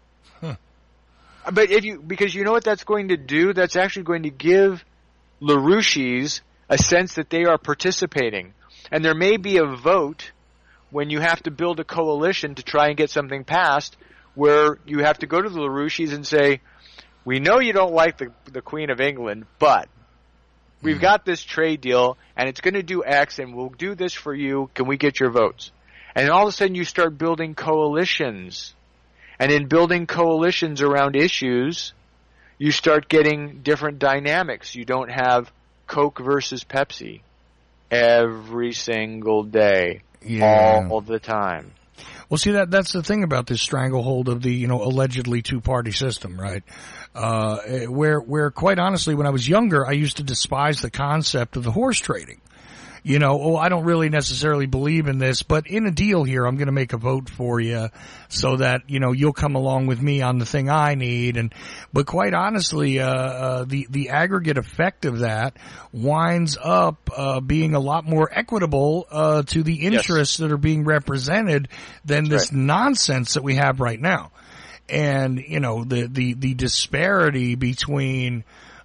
[SPEAKER 6] But because you know what that's going to do? That's actually going to give LaRouches a sense that they are participating. And there may be a vote when you have to build a coalition to try and get something passed, where you have to go to the LaRouches and say, we know you don't like the Queen of England, but we've got this trade deal, and it's going to do X, and we'll do this for you. Can we get your votes? And all of a sudden you start building coalitions. And in building coalitions around issues, you start getting different dynamics. You don't have Coke versus Pepsi every single day. All the time.
[SPEAKER 5] Well, see, that's the thing about this stranglehold of the, allegedly two-party system, right? Where quite honestly, when I was younger, I used to despise the concept of the horse trading. I don't really necessarily believe in this, but in a deal here, I'm going to make a vote for you so that, you'll come along with me on the thing I need. But quite honestly, the aggregate effect of that winds up, being a lot more equitable, to the interests that are being represented than this nonsense that we have right now. And, the disparity between,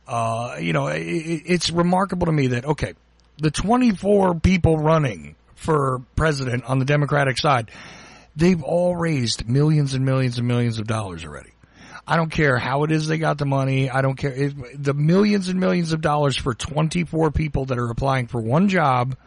[SPEAKER 5] it's remarkable to me that, okay, the 24 people running for president on the Democratic side, they've all raised millions and millions and millions of dollars already. I don't care how it is they got the money. I don't care. The millions and millions of dollars for 24 people that are applying for one job,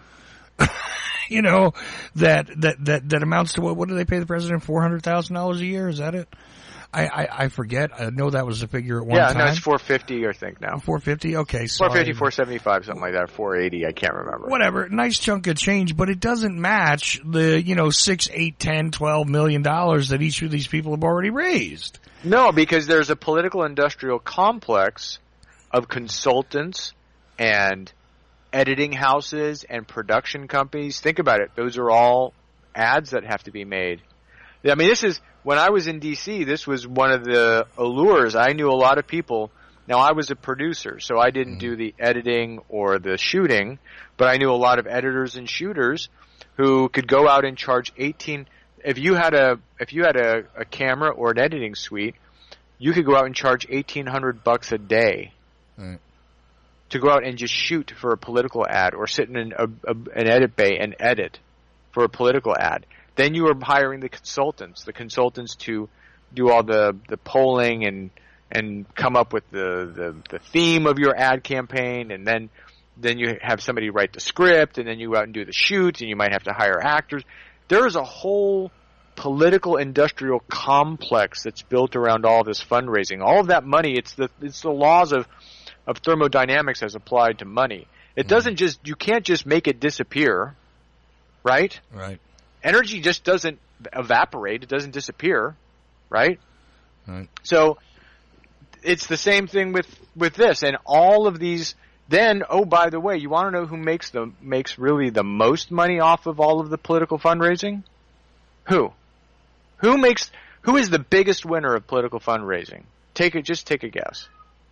[SPEAKER 5] that amounts to what do they pay the president? $400,000 a year? Is that it? I forget. I know that was the figure at one time.
[SPEAKER 6] Yeah, no, it's 450, I think now.
[SPEAKER 5] 450? Okay. So
[SPEAKER 6] 450, 475, something like that. 480, I can't remember.
[SPEAKER 5] Whatever. Nice chunk of change, but it doesn't match the, 6, 8, 10, $12 million that each of these people have already raised.
[SPEAKER 6] No, because there's a political industrial complex of consultants and editing houses and production companies. Think about it. Those are all ads that have to be made. I mean, when I was in D.C., this was one of the allures. I knew a lot of people. Now, I was a producer, so I didn't do the editing or the shooting, but I knew a lot of editors and shooters who could go out and charge if you had a camera or an editing suite, you could go out and charge $1,800 a day. Right. to go out and just shoot for a political ad or sit in an edit bay and edit for a political ad. Then you are hiring the consultants to do all the polling and come up with the theme of your ad campaign, and then you have somebody write the script, and then you go out and do the shoots, and you might have to hire actors. There is a whole political industrial complex that's built around all this fundraising. All of that money, it's the laws of thermodynamics as applied to money. It doesn't you can't just make it disappear, right?
[SPEAKER 5] Right. Energy
[SPEAKER 6] just doesn't evaporate. It doesn't disappear, right?
[SPEAKER 5] Right.
[SPEAKER 6] So it's the same thing with this and all of these. Then, oh, by the way, you want to know who makes really the most money off of all of the political fundraising? Who? Who is the biggest winner of political fundraising? Just take a guess.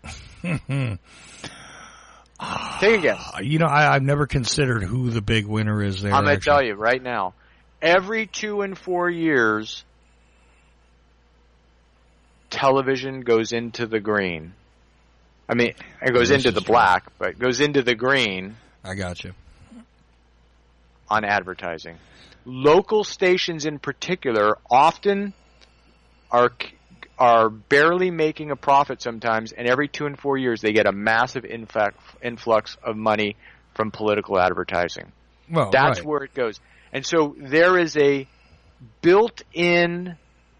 [SPEAKER 6] Take a guess.
[SPEAKER 5] I've never considered who the big winner is there.
[SPEAKER 6] I'm going to tell you right now. Every 2 and 4 years, television goes into the green. I mean, it goes into the black, but it goes into the green.
[SPEAKER 5] I got you.
[SPEAKER 6] On advertising. Local stations in particular often are barely making a profit sometimes, and every 2 and 4 years they get a massive influx of money from political advertising.
[SPEAKER 5] Well,
[SPEAKER 6] that's
[SPEAKER 5] right.
[SPEAKER 6] Where it goes. And so there is a built-in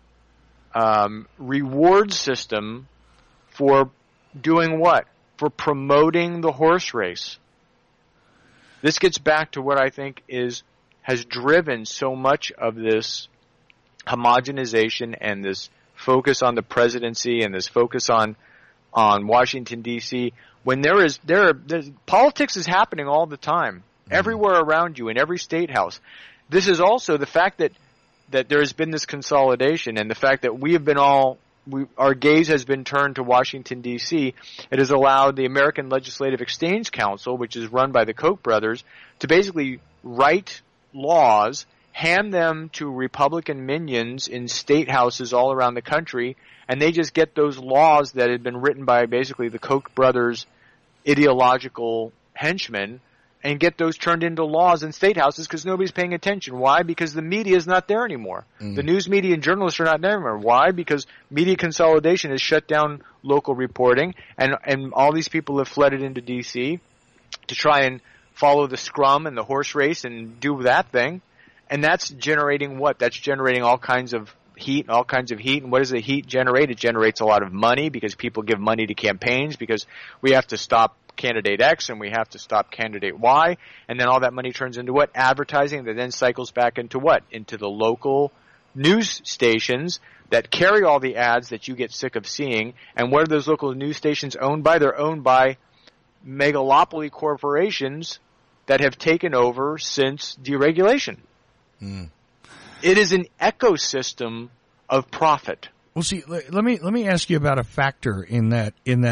[SPEAKER 6] reward system for doing what? For promoting the horse race. This gets back to what I think has driven so much of this homogenization and this focus on the presidency and this focus on Washington D.C. When politics is happening all the time, everywhere around you in every state house. This is also the fact that there has been this consolidation and the fact that our gaze has been turned to Washington D.C. It has allowed the American Legislative Exchange Council, which is run by the Koch brothers, to basically write laws, hand them to Republican minions in state houses all around the country, and they just get those laws that had been written by basically the Koch brothers' ideological henchmen and get those turned into laws in state houses because nobody's paying attention. Why? Because the media is not there anymore. The news media and journalists are not there anymore. Why? Because media consolidation has shut down local reporting, and all these people have flooded into D.C. to try and follow the scrum and the horse race and do that thing. And that's generating what? That's generating all kinds of heat. And what does the heat generate? It generates a lot of money because people give money to campaigns because we have to stop candidate X and we have to stop candidate Y. And then all that money turns into what? Advertising that then cycles back into what? Into the local news stations that carry all the ads that you get sick of seeing. And what are those local news stations owned by? They're owned by megalopoly corporations that have taken over since deregulation. It is an ecosystem of profit.
[SPEAKER 5] Well, see, let me ask you about a factor in that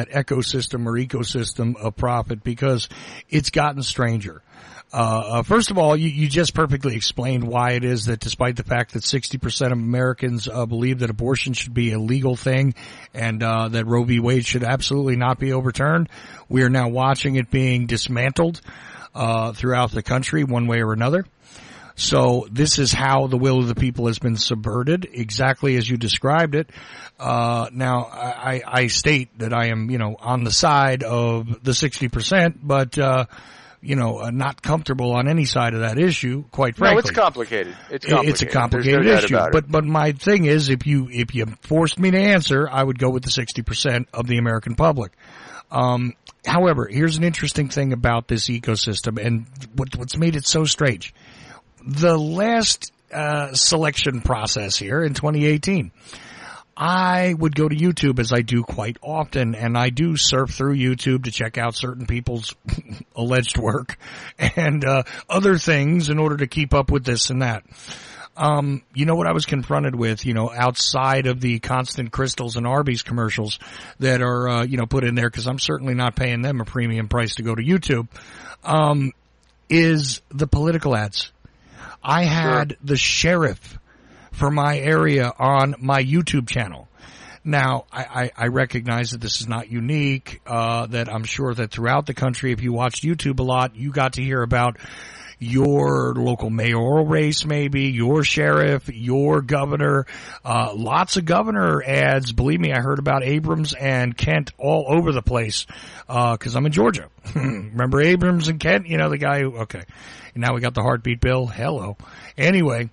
[SPEAKER 5] ecosystem of profit because it's gotten stranger. First of all, you just perfectly explained why it is that despite the fact that 60% of Americans believe that abortion should be a legal thing and that Roe v. Wade should absolutely not be overturned, we are now watching it being dismantled throughout the country one way or another. So this is how the will of the people has been subverted, exactly as you described it. Now, I state that I am, on the side of the 60%, but, not comfortable on any side of that issue, quite frankly.
[SPEAKER 6] No, it's complicated.
[SPEAKER 5] It's a complicated issue. But my thing is, if you forced me to answer, I would go with the 60% of the American public. However, here's an interesting thing about this ecosystem and what's made it so strange. The last selection process here in 2018, I would go to YouTube as I do quite often, and I do surf through YouTube to check out certain people's alleged work and other things in order to keep up with this and that. You know what I was confronted with, outside of the constant Crystals and Arby's commercials that are, put in there, because I'm certainly not paying them a premium price to go to YouTube, is the political ads. I had the sheriff for my area on my YouTube channel. Now, I recognize that this is not unique, that I'm sure that throughout the country, if you watched YouTube a lot, you got to hear about your local mayoral race, maybe, your sheriff, your governor, lots of governor ads. Believe me, I heard about Abrams and Kent all over the place, cause I'm in Georgia. Remember Abrams and Kent? You know, the guy who, okay. And now we got the heartbeat bill. Hello. Anyway,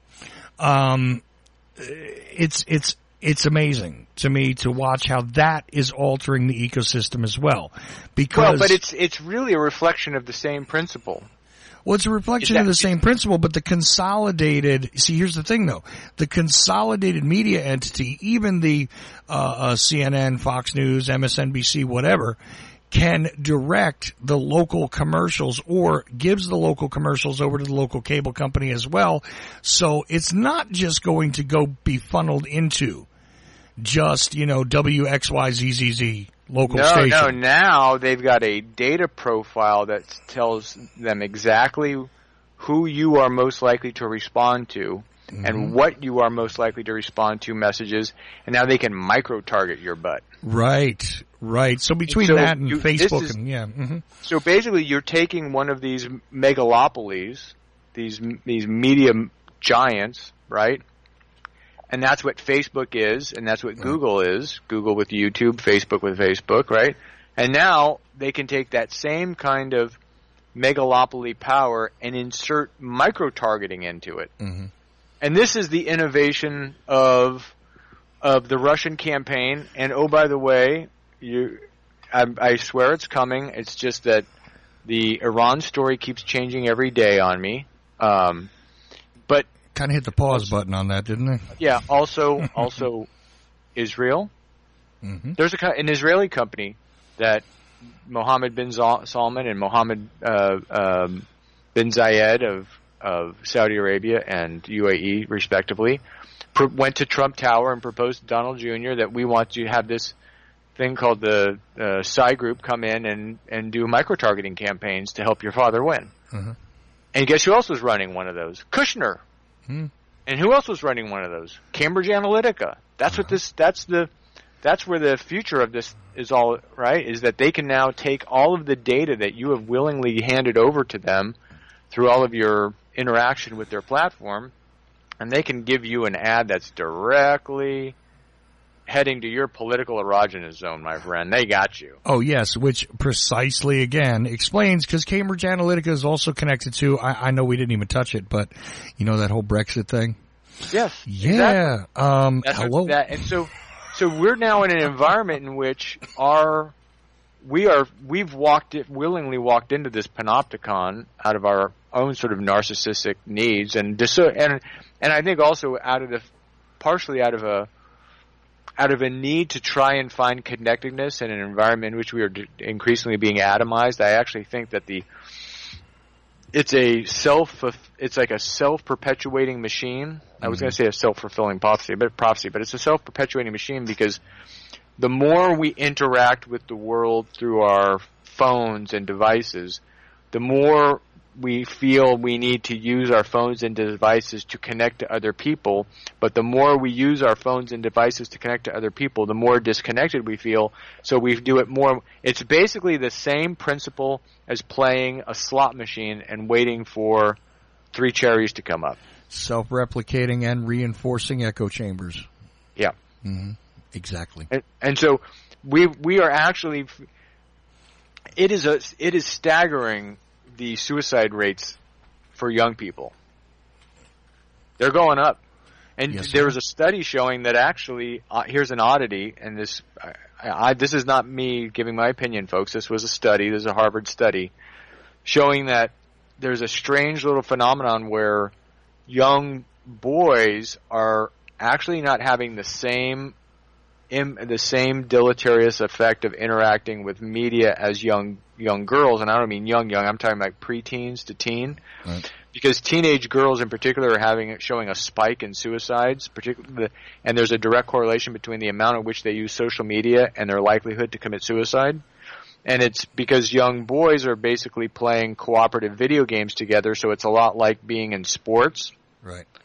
[SPEAKER 5] it's amazing to me to watch how that is altering the ecosystem as well. Because,
[SPEAKER 6] but it's really a reflection of the same principle.
[SPEAKER 5] Well, it's a reflection of the same principle, but the consolidated, see, here's the thing though, the consolidated media entity, even the, CNN, Fox News, MSNBC, whatever, can direct the local commercials or gives the local commercials over to the local cable company as well. So it's not just going to be funneled into just, WXYZZZ local station.
[SPEAKER 6] No, now they've got a data profile that tells them exactly who you are most likely to respond to and what you are most likely to respond to messages, and now they can micro-target your butt.
[SPEAKER 5] Right. So between that and Facebook
[SPEAKER 6] So basically you're taking one of these megalopolies, these media giants, right? And that's what Facebook is, and that's what Google is. Google with YouTube, Facebook with Facebook, right? And now they can take that same kind of megalopoly power and insert micro-targeting into it. Mm-hmm. And this is the innovation of the Russian campaign. And oh, by the way, I swear it's coming. It's just that the Iran story keeps changing every day on me. But
[SPEAKER 5] kind of hit the pause button on that, didn't they?
[SPEAKER 6] Yeah. Also Israel. Mm-hmm. There's an Israeli company that Mohammed bin Salman and Mohammed bin Zayed of Saudi Arabia and UAE, respectively, went to Trump Tower and proposed to Donald Jr. that we want to have this thing called the Psy Group come in and do micro-targeting campaigns to help your father win. Mm-hmm. And guess who else was running one of those? Kushner. Hmm. And who else was running one of those? Cambridge Analytica. That's what that's where the future of this is all, right? Is that they can now take all of the data that you have willingly handed over to them through all of your interaction with their platform, and they can give you an ad that's directly heading to your political erogenous zone, my friend. They got you.
[SPEAKER 5] Oh, yes, which precisely, again, explains, because Cambridge Analytica is also connected to, I know we didn't even touch it, but you know that whole Brexit thing?
[SPEAKER 6] Yes.
[SPEAKER 5] Yeah.
[SPEAKER 6] Exactly.
[SPEAKER 5] Hello.
[SPEAKER 6] And so we're now in an environment in which we've willingly walked into this panopticon out of our own sort of narcissistic needs, and I think also partially out of a need to try and find connectedness in an environment in which we are increasingly being atomized. I actually think that it's like a self-perpetuating machine. I was going to say a self-fulfilling prophecy, but it's a self-perpetuating machine, because the more we interact with the world through our phones and devices, the more we feel we need to use our phones and devices to connect to other people. But the more we use our phones and devices to connect to other people, the more disconnected we feel. So we do it more. It's basically the same principle as playing a slot machine and waiting for 3 cherries to come up.
[SPEAKER 5] Self-replicating and reinforcing echo chambers.
[SPEAKER 6] Yeah.
[SPEAKER 5] Mm-hmm. Exactly.
[SPEAKER 6] And so we are actually, it is staggering, the suicide rates for young people. They're going up. And yes, there was a study showing that actually, here's an oddity, and this is not me giving my opinion, folks. This was a study. This is a Harvard study showing that there's a strange little phenomenon where young boys are actually not having the same deleterious effect of interacting with media as young girls. And I don't mean young, I'm talking like preteens to teen. Right. Because teenage girls in particular are showing a spike in suicides, and there's a direct correlation between the amount at which they use social media and their likelihood to commit suicide. And it's because young boys are basically playing cooperative video games together, so it's a lot like being in sports.
[SPEAKER 5] Right.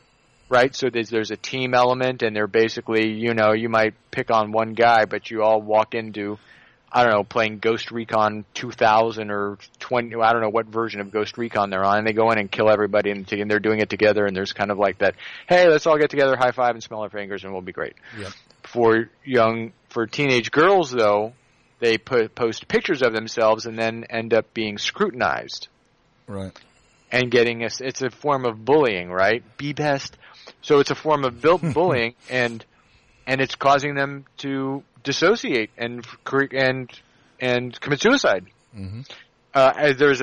[SPEAKER 6] right? So there's a team element, and they're basically, you know, you might pick on one guy, but you all walk into, I don't know, playing Ghost Recon 2000 or 20, I don't know what version of Ghost Recon they're on, and they go in and kill everybody, and they're doing it together, and there's kind of like that, hey, let's all get together, high five, and smell our fingers, and we'll be great.
[SPEAKER 5] Yep.
[SPEAKER 6] For teenage girls, though, they post pictures of themselves and then end up being scrutinized.
[SPEAKER 5] Right.
[SPEAKER 6] And it's a form of bullying, right? Be best. So it's a form of bullying, and it's causing them to dissociate and commit suicide.
[SPEAKER 5] Mm-hmm.
[SPEAKER 6] There's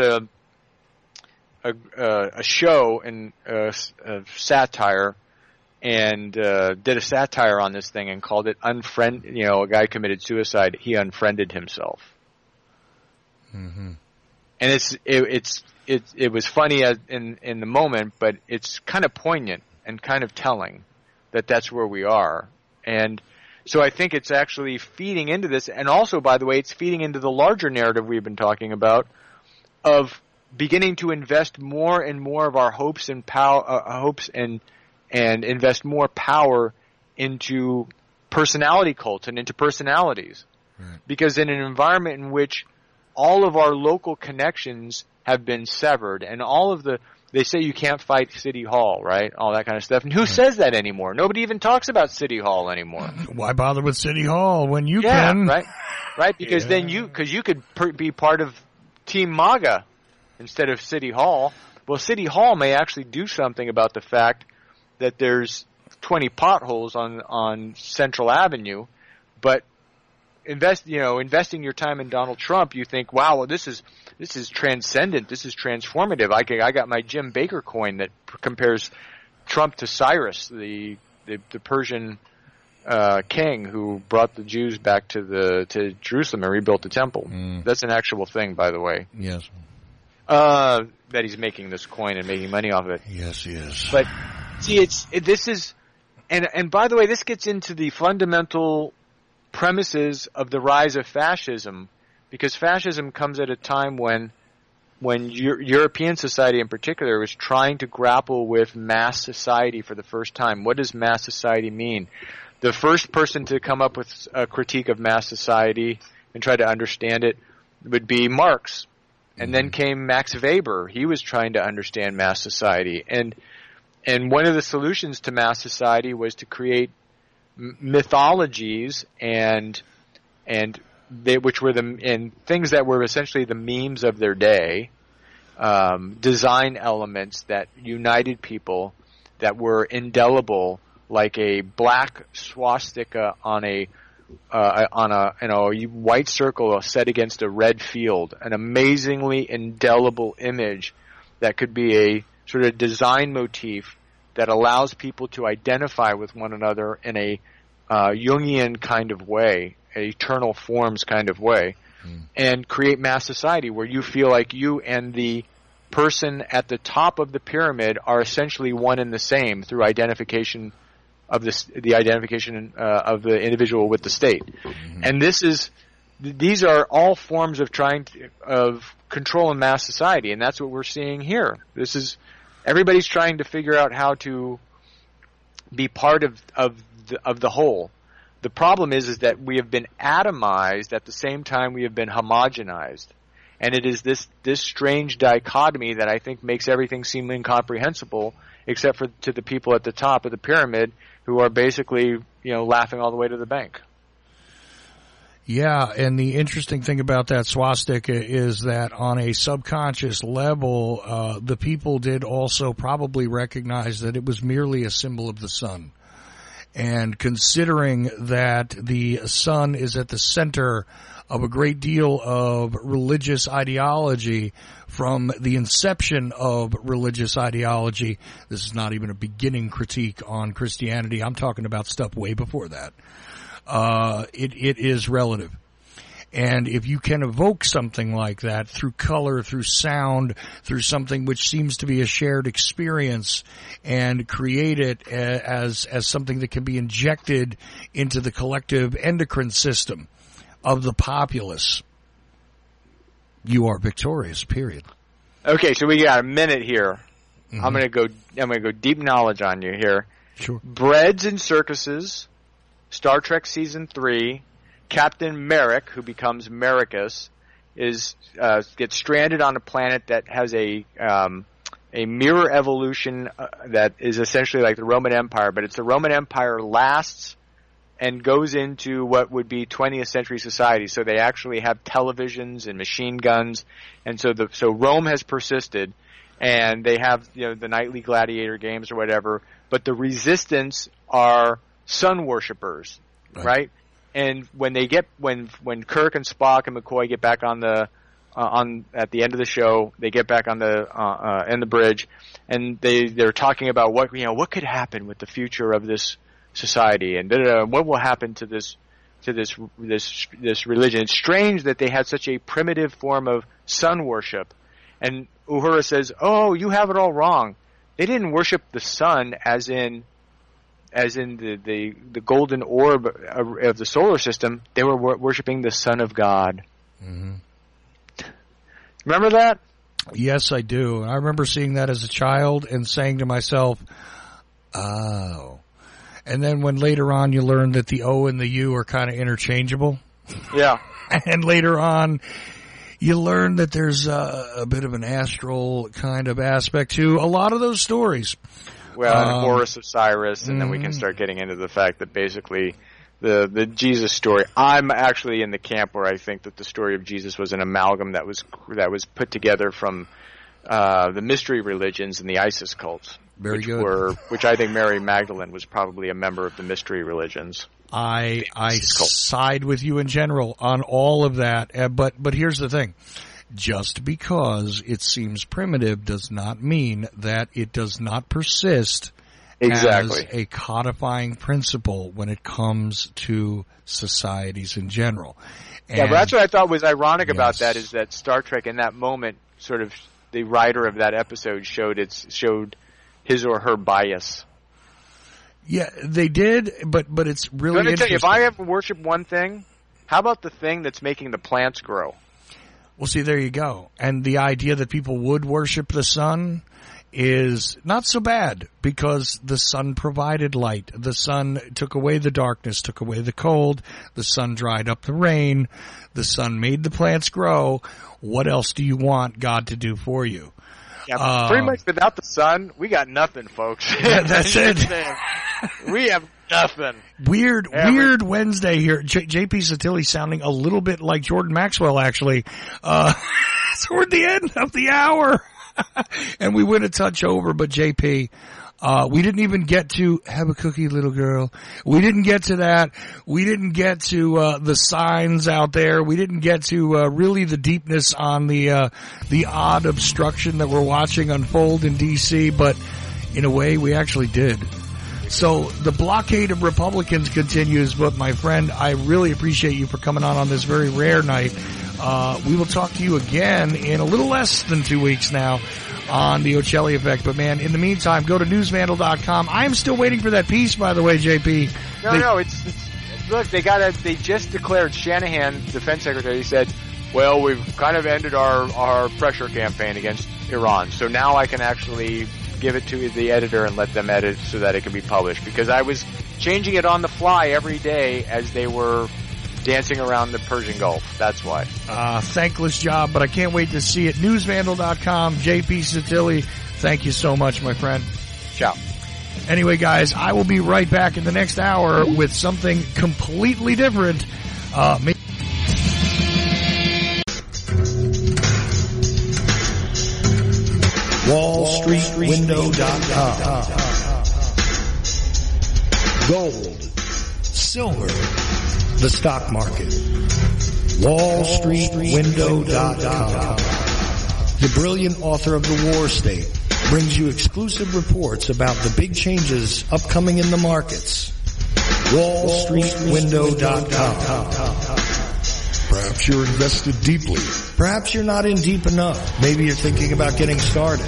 [SPEAKER 6] a show in satire, and did a satire on this thing and called it unfriend. You know, a guy committed suicide. He unfriended himself.
[SPEAKER 5] Mm-hmm.
[SPEAKER 6] And it was funny in the moment, but it's kind of poignant and kind of telling that that's where we are. And so I think it's actually feeding into this, and also, by the way, it's feeding into the larger narrative we've been talking about of beginning to invest more and more of our hopes and and invest more power into personality cult and into personalities.
[SPEAKER 5] Right.
[SPEAKER 6] Because in an environment in which all of our local connections have been severed, and they say you can't fight City Hall, right? All that kind of stuff. And who says that anymore? Nobody even talks about City Hall anymore.
[SPEAKER 5] Why bother with City Hall when you can?
[SPEAKER 6] Right? Right? Because then you could be part of Team MAGA instead of City Hall. Well, City Hall may actually do something about the fact that there's 20 potholes on Central Avenue, but investing your time in Donald Trump, you think, wow, well, this is transcendent, this is transformative. I got my Jim Baker coin that compares Trump to Cyrus, the Persian king who brought the Jews back to Jerusalem and rebuilt the temple. That's an actual thing, by the way.
[SPEAKER 5] Yes.
[SPEAKER 6] That he's making this coin and making money off of it.
[SPEAKER 5] Yes, he is.
[SPEAKER 6] But see, this is, and by the way, this gets into the fundamental premises of the rise of fascism, because fascism comes at a time when European society in particular was trying to grapple with mass society for the first time. What does mass society mean? The first person to come up with a critique of mass society and try to understand it would be Marx. And then came Max Weber. He was trying to understand mass society. And one of the solutions to mass society was to create mythologies and which were things that were essentially the memes of their day, design elements that united people, that were indelible, like a black swastika on a white circle set against a red field, an amazingly indelible image that could be a sort of design motif that allows people to identify with one another in a Jungian kind of way, a eternal forms kind of way, and create mass society where you feel like you and the person at the top of the pyramid are essentially one and the same through identification of the identification of the individual with the state. And these are all forms of of control in mass society, and that's what we're seeing here. Everybody's trying to figure out how to be part of the whole. The problem is that we have been atomized at the same time we have been homogenized. And it is this strange dichotomy that I think makes everything seem incomprehensible, except for to the people at the top of the pyramid who are basically, laughing all the way to the bank.
[SPEAKER 5] Yeah, and the interesting thing about that swastika is that on a subconscious level, the people did also probably recognize that it was merely a symbol of the sun. And considering that the sun is at the center of a great deal of religious ideology from the inception of religious ideology, this is not even a beginning critique on Christianity. I'm talking about stuff way before that. It is relative. And if you can evoke something like that through color, through sound, through something which seems to be a shared experience, and create it as something that can be injected into the collective endocrine system of the populace, you are victorious, period.
[SPEAKER 6] Okay, so we got a minute here. I'm gonna go deep knowledge on you here.
[SPEAKER 5] Sure.
[SPEAKER 6] Breads and Circuses, Star Trek Season 3, Captain Merrick, who becomes Merricus, gets stranded on a planet that has a mirror evolution that is essentially like the Roman Empire, but it's the Roman Empire lasts and goes into what would be 20th century society. So they actually have televisions and machine guns, and so Rome has persisted, and they have the nightly gladiator games or whatever. But the resistance are sun worshippers, right? And when Kirk and Spock and McCoy get back on the at the end of the show, they get back on the in the bridge, and they're talking about what could happen with the future of this society, and what will happen to this religion. It's strange that they had such a primitive form of sun worship. And Uhura says, "Oh, you have it all wrong. They didn't worship the sun as in the golden orb of the solar system. They were worshiping the Son of God."
[SPEAKER 5] Mm-hmm.
[SPEAKER 6] Remember that?
[SPEAKER 5] Yes, I do. I remember seeing that as a child and saying to myself, "Oh." And then when later on you learn that the O and the U are kind of interchangeable.
[SPEAKER 6] Yeah.
[SPEAKER 5] And later on you learn that there's a bit of an astral kind of aspect to a lot of those stories.
[SPEAKER 6] Well, and Horus Osiris, and then we can start getting into the fact that basically the Jesus story. I'm actually in the camp where I think that the story of Jesus was an amalgam that was put together from the mystery religions and the Isis cults.
[SPEAKER 5] Very good.
[SPEAKER 6] Which I think Mary Magdalene was probably a member of the mystery religions.
[SPEAKER 5] I side with you in general on all of that, but here's the thing. Just because it seems primitive does not mean that it does not persist as a codifying principle when it comes to societies in general. And
[SPEAKER 6] but that's what I thought was ironic about that, is that Star Trek in that moment, sort of the writer of that episode showed his or her bias.
[SPEAKER 5] Yeah, they did, but it's really interesting.
[SPEAKER 6] If I ever worship one thing, how about the thing that's making the plants grow?
[SPEAKER 5] Well, see, there you go. And the idea that people would worship the sun is not so bad, because the sun provided light. The sun took away the darkness, took away the cold. The sun dried up the rain. The sun made the plants grow. What else do you want God to do for you?
[SPEAKER 6] Yeah, pretty much without the sun, we got nothing, folks.
[SPEAKER 5] Yeah, that's it.
[SPEAKER 6] We have nothing.
[SPEAKER 5] Weird Wednesday here. JP Satilli sounding a little bit like Jordan Maxwell, actually. So we're at the end of the hour. And we went a touch over, but JP, we didn't even get to have a cookie, little girl. We didn't get to that. We didn't get to the signs out there. We didn't get to really the deepness on the odd obstruction that we're watching unfold in D.C., but in a way we actually did. So the blockade of Republicans continues, but my friend, I really appreciate you for coming on this very rare night. We will talk to you again in a little less than 2 weeks now on the Ocelli Effect. But man, in the meantime, go to newsvandal.com. I am still waiting for that piece, by the way, JP.
[SPEAKER 6] No, look, they just declared, Shanahan, defense secretary, said, well, we've kind of ended our pressure campaign against Iran. So now I can actually give it to the editor and let them edit so that it can be published, because I was changing it on the fly every day as they were dancing around the Persian Gulf. That's why.
[SPEAKER 5] Thankless job, but I can't wait to see it. Newsvandal.com, JP Satilli. Thank you so much, my friend.
[SPEAKER 6] Ciao.
[SPEAKER 5] Anyway, guys, I will be right back in the next hour with something completely different.
[SPEAKER 7] WallStreetWindow.com. Gold, silver, the stock market. WallStreetWindow.com. The brilliant author of The War State brings you exclusive reports about the big changes upcoming in the markets. WallStreetWindow.com. Perhaps you're invested deeply. Perhaps you're not in deep enough. Maybe you're thinking about getting started.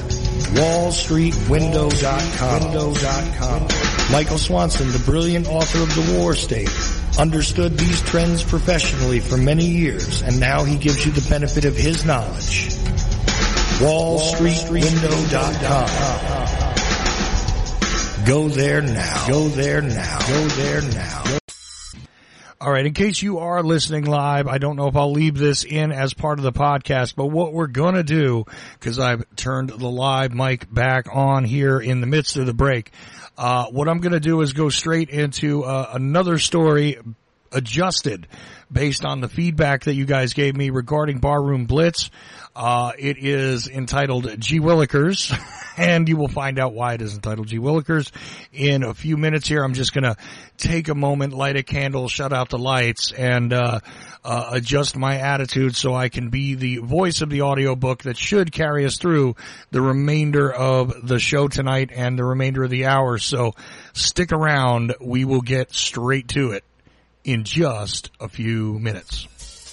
[SPEAKER 7] WallStreetWindow.com. Michael Swanson, the brilliant author of The War State, understood these trends professionally for many years, and now he gives you the benefit of his knowledge. WallStreetWindow.com. Go there now. Go there now. Go there now.
[SPEAKER 5] All right, in case you are listening live, I don't know if I'll leave this in as part of the podcast, but what we're going to do, because I've turned the live mic back on here in the midst of the break, what I'm going to do is go straight into another story adjusted based on the feedback that you guys gave me regarding Barroom Blitz. It is entitled Gee Willikers, and you will find out why it is entitled Gee Willikers in a few minutes here. I'm just going to take a moment, light a candle, shut out the lights, and adjust my attitude so I can be the voice of the audiobook that should carry us through the remainder of the show tonight and the remainder of the hour. So stick around. We will get straight to it in just a few minutes.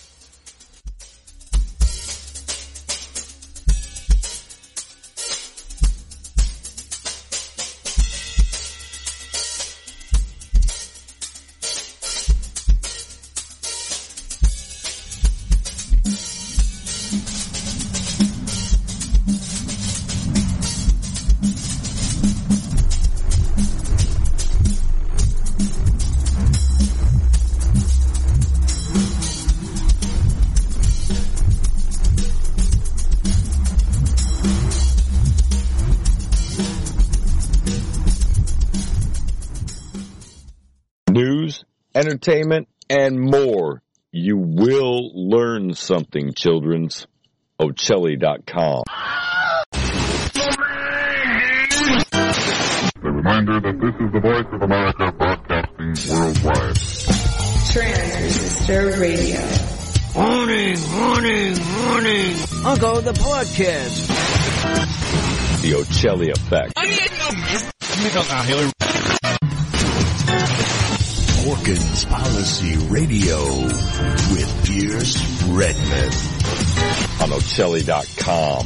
[SPEAKER 8] Entertainment, and more. You will learn something, children's. Ocelli.com.
[SPEAKER 9] A reminder that this is the Voice of America broadcasting worldwide.
[SPEAKER 10] Transistor Radio.
[SPEAKER 2] Morning, morning, morning. Uncle, the podcast.
[SPEAKER 8] The Ocelli Effect.
[SPEAKER 11] Morgan's Policy Radio with Pierce Redmond
[SPEAKER 8] on Ocelli.com.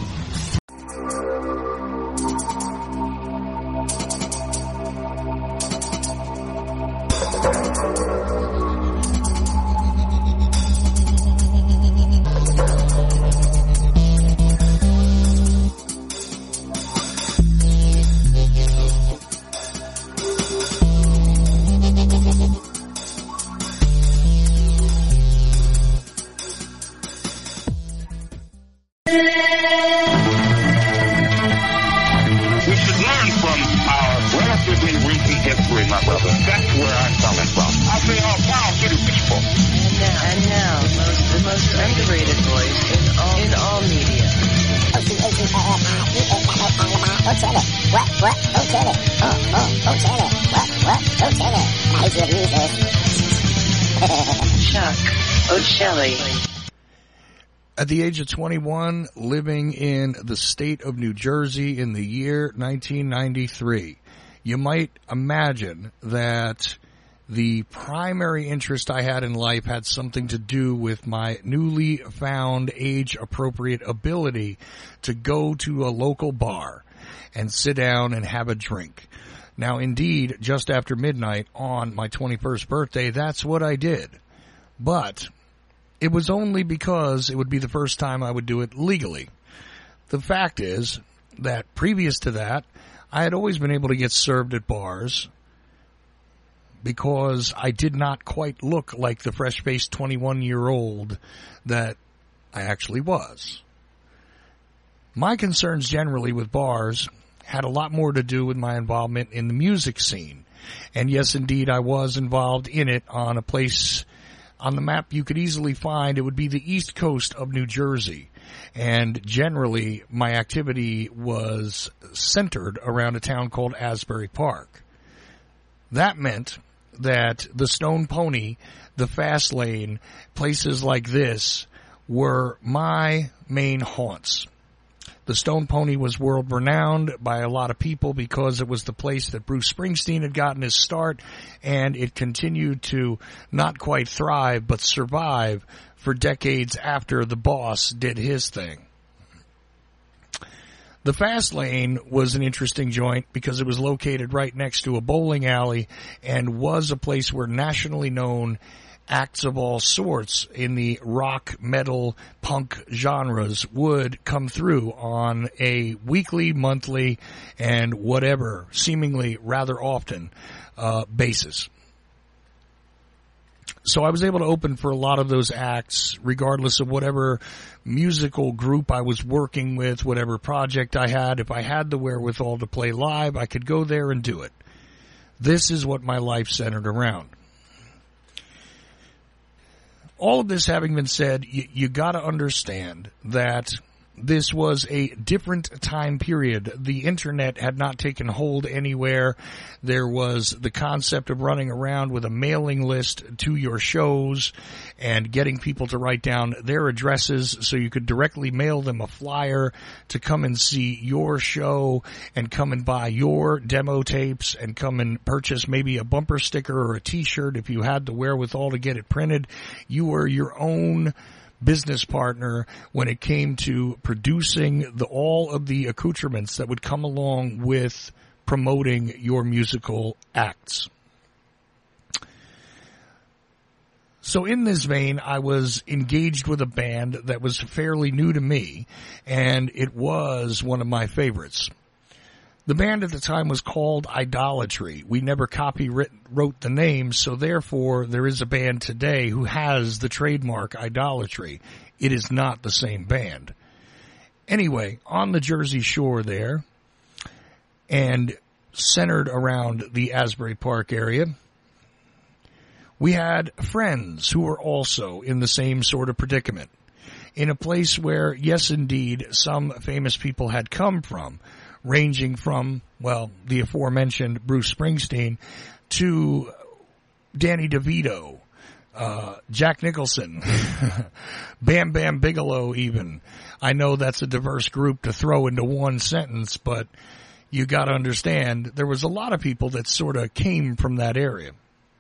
[SPEAKER 5] At the age of 21, living in the state of New Jersey in the year 1993, you might imagine that the primary interest I had in life had something to do with my newly found age-appropriate ability to go to a local bar and sit down and have a drink. Now, indeed, just after midnight on my 21st birthday, that's what I did. But it was only because it would be the first time I would do it legally. The fact is that previous to that, I had always been able to get served at bars because I did not quite look like the fresh-faced 21-year-old that I actually was. My concerns generally with bars had a lot more to do with my involvement in the music scene. And yes, indeed, I was involved in it on a place on the map you could easily find. It would be the east coast of New Jersey. And generally, my activity was centered around a town called Asbury Park. That meant that the Stone Pony, the Fast Lane, places like this were my main haunts. The Stone Pony was world-renowned by a lot of people because it was the place that Bruce Springsteen had gotten his start, and it continued to not quite thrive, but survive for decades after the boss did his thing. The Fast Lane was an interesting joint because it was located right next to a bowling alley and was a place where nationally known acts of all sorts in the rock, metal, punk genres would come through on a weekly, monthly, and whatever, seemingly rather often, basis. So I was able to open for a lot of those acts, regardless of whatever musical group I was working with, whatever project I had. If I had the wherewithal to play live, I could go there and do it. This is what my life centered around. All of this having been said, you got to understand that this was a different time period. The internet had not taken hold anywhere. There was the concept of running around with a mailing list to your shows and getting people to write down their addresses so you could directly mail them a flyer to come and see your show and come and buy your demo tapes and come and purchase maybe a bumper sticker or a t-shirt if you had the wherewithal to get it printed. You were your own business partner when it came to producing all of the accoutrements that would come along with promoting your musical acts. So in this vein, I was engaged with a band that was fairly new to me, and it was one of my favorites. The band at the time was called Idolatry. We never wrote the name, so therefore there is a band today who has the trademark Idolatry. It is not the same band. Anyway, on the Jersey Shore there, and centered around the Asbury Park area, we had friends who were also in the same sort of predicament. In a place where, yes indeed, some famous people had come from, ranging from, well, the aforementioned Bruce Springsteen to Danny DeVito, Jack Nicholson, Bam Bam Bigelow even. I know that's a diverse group to throw into one sentence, but you got to understand there was a lot of people that sort of came from that area.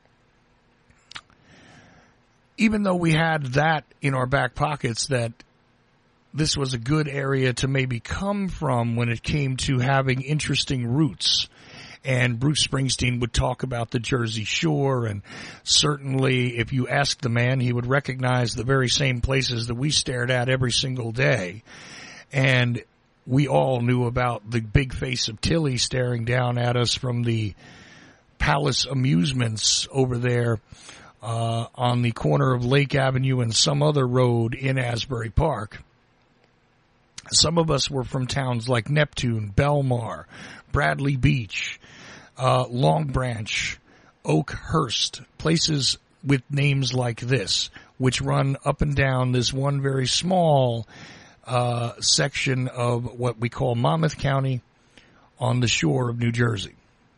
[SPEAKER 5] Even though we had that in our back pockets, that this was a good area to maybe come from when it came to having interesting roots. And Bruce Springsteen would talk about the Jersey Shore, and certainly if you asked the man, he would recognize the very same places that we stared at every single day. And we all knew about the big face of Tilly staring down at us from the Palace Amusements over there on the corner of Lake Avenue and some other road in Asbury Park. Some of us were from towns like Neptune, Belmar, Bradley Beach, Long Branch, Oakhurst, places with names like this, which run up and down this one very small section of what we call Monmouth County on the shore of New Jersey.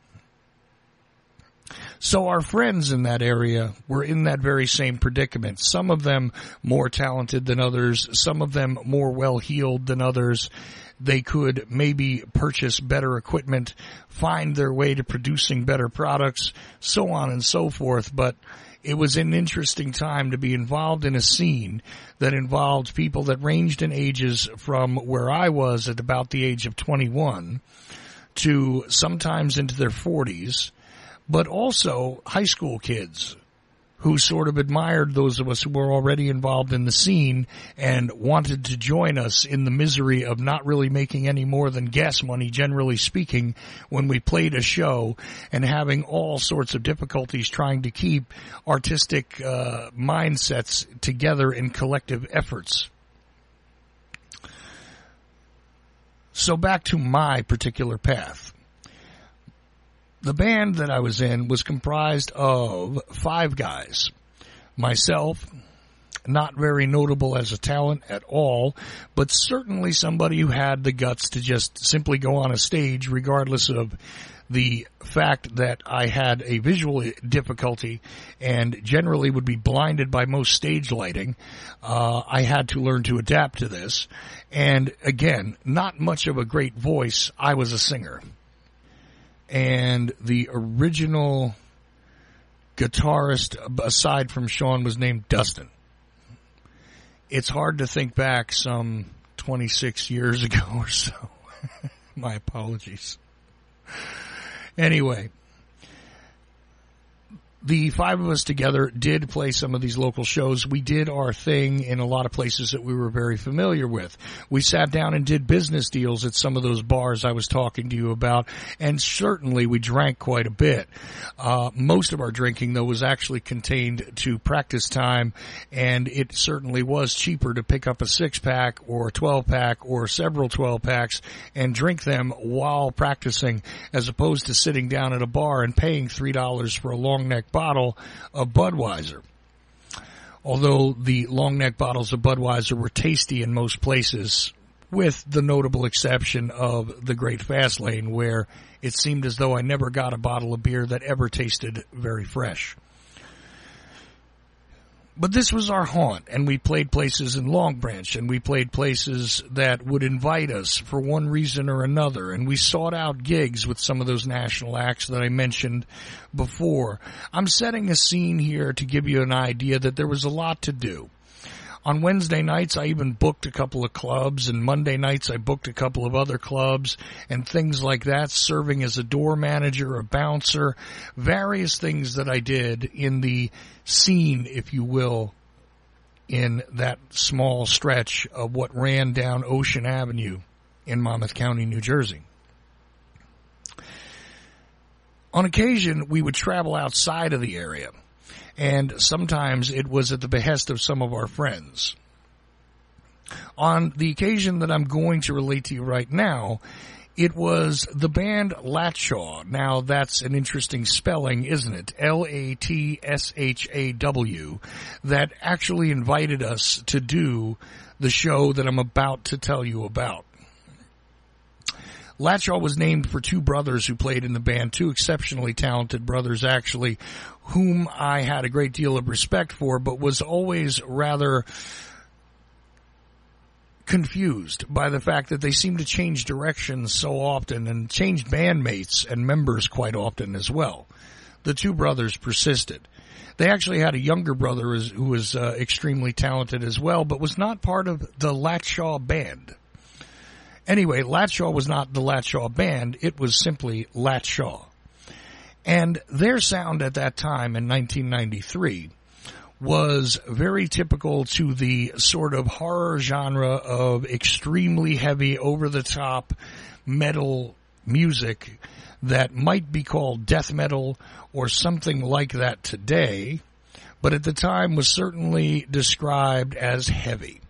[SPEAKER 5] So our friends in that area were in that very same predicament. Some of them more talented than others, some of them more well-heeled than others. They could maybe purchase better equipment, find their way to producing better products, so on and so forth. But it was an interesting time to be involved in a scene that involved people that ranged in ages from where I was at about the age of 21 to sometimes into their 40s. But also high school kids who sort of admired those of us who were already involved in the scene and wanted to join us in the misery of not really making any more than gas money, generally speaking, when we played a show, and having all sorts of difficulties trying to keep artistic mindsets together in collective efforts. So back to my particular path. The band that I was in was comprised of 5 guys. Myself, not very notable as a talent at all, but certainly somebody who had the guts to just simply go on a stage regardless of the fact that I had a visual difficulty and generally would be blinded by most stage lighting. I had to learn to adapt to this. And again, not much of a great voice. I was a singer. And the original guitarist, aside from Sean, was named Dustin. It's hard to think back some 26 years ago or so. My apologies. Anyway, the five of us together did play some of these local shows. We did our thing in a lot of places that we were very familiar with. We sat down and did business deals at some of those bars I was talking to you about, and certainly we drank quite a bit. Most of our drinking, though, was actually contained to practice time, and it certainly was cheaper to pick up a 6-pack or a 12-pack or several 12-packs and drink them while practicing, as opposed to sitting down at a bar and paying $3 for a long neck bottle of Budweiser. Although the long neck bottles of Budweiser were tasty in most places, with the notable exception of the Great Fast Lane, where it seemed as though I never got a bottle of beer that ever tasted very fresh. But this was our haunt, and we played places in Long Branch, and we played places that would invite us for one reason or another, and we sought out gigs with some of those national acts that I mentioned before. I'm setting a scene here to give you an idea that there was a lot to do. On Wednesday nights, I even booked a couple of clubs, and Monday nights I booked a couple of other clubs and things like that, serving as a door manager, a bouncer, various things that I did in the scene, if you will, in that small stretch of what ran down Ocean Avenue in Monmouth County, New Jersey. On occasion, we would travel outside of the area, and sometimes it was at the behest of some of our friends. On the occasion that I'm going to relate to you right now, it was the band Latshaw. Now, that's an interesting spelling, isn't it? Latshaw, that actually invited us to do the show that I'm about to tell you about. Latshaw was named for two brothers who played in the band, two exceptionally talented brothers, actually, whom I had a great deal of respect for, but was always rather confused by the fact that they seemed to change directions so often and changed bandmates and members quite often as well. The two brothers persisted. They actually had a younger brother who was extremely talented as well, but was not part of the Latshaw band. Anyway, Latshaw was not the Latshaw band, it was simply Latshaw. And their sound at that time in 1993 was very typical to the sort of horror genre of extremely heavy, over-the-top metal music that might be called death metal or something like that today, but at the time was certainly described as heavy.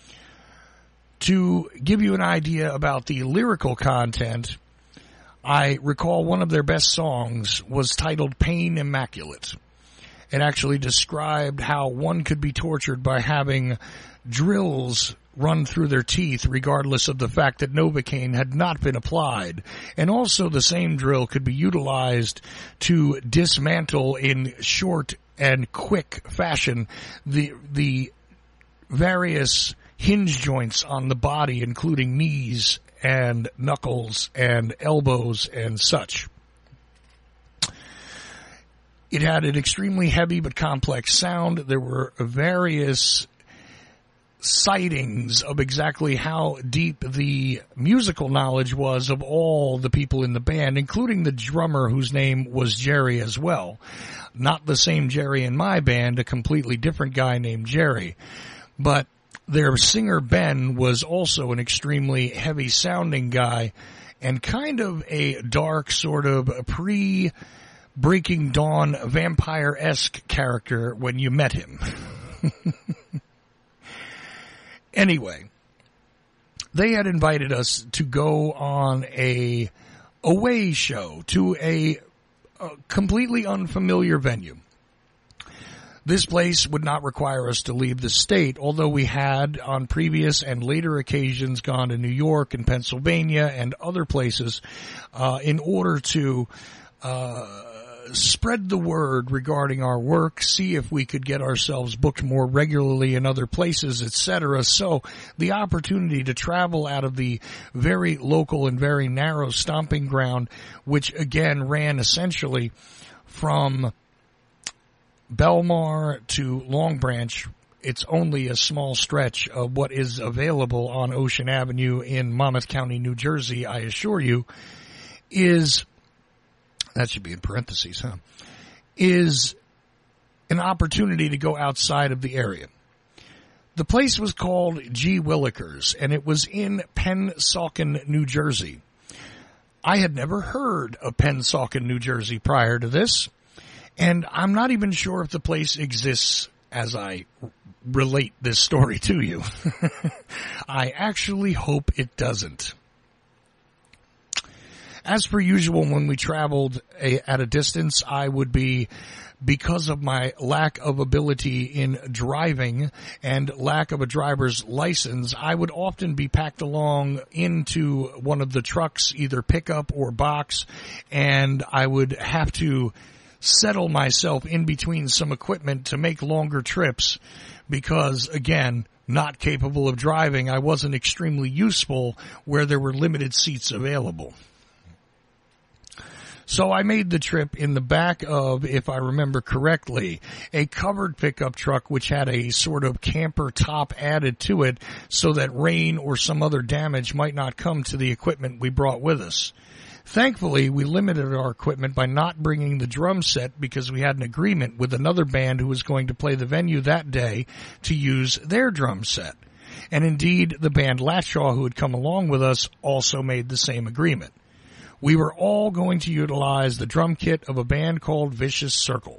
[SPEAKER 5] To give you an idea about the lyrical content, I recall one of their best songs was titled Pain Immaculate. It actually described how one could be tortured by having drills run through their teeth regardless of the fact that Novocaine had not been applied. And also the same drill could be utilized to dismantle in short and quick fashion the various hinge joints on the body, including knees and knuckles and elbows and such. It had an extremely heavy but complex sound. There were various sightings of exactly how deep the musical knowledge was of all the people in the band, including the drummer whose name was Jerry as well. Not the same Jerry in my band, a completely different guy named Jerry. But their singer Ben was also an extremely heavy sounding guy and kind of a dark sort of pre-Breaking Dawn vampire-esque character when you met him. Anyway, they had invited us to go on a away show to a completely unfamiliar venue. This place would not require us to leave the state, although we had on previous and later occasions gone to New York and Pennsylvania and other places in order to spread the word regarding our work, see if we could get ourselves booked more regularly in other places, etc. So the opportunity to travel out of the very local and very narrow stomping ground, which again ran essentially from Belmar to Long Branch, it's only a small stretch of what is available on Ocean Avenue in Monmouth County, New Jersey, I assure you, is, that should be in parentheses, is an opportunity to go outside of the area. The place was called G. Willikers, and it was in Pennsauken, New Jersey. I had never heard of Pennsauken, New Jersey prior to this, and I'm not even sure if the place exists as I relate this story to you. I actually hope it doesn't. As per usual, when we traveled at a distance, I would be, because of my lack of ability in driving and lack of a driver's license, I would often be packed along into one of the trucks, either pickup or box, and I would have to settle myself in between some equipment to make longer trips because, again, not capable of driving, I wasn't extremely useful where there were limited seats available. So I made the trip in the back of, if I remember correctly, a covered pickup truck which had a sort of camper top added to it so that rain or some other damage might not come to the equipment we brought with us. Thankfully, we limited our equipment by not bringing the drum set because we had an agreement with another band who was going to play the venue that day to use their drum set. And indeed, the band Latshaw, who had come along with us, also made the same agreement. We were all going to utilize the drum kit of a band called Vicious Circle.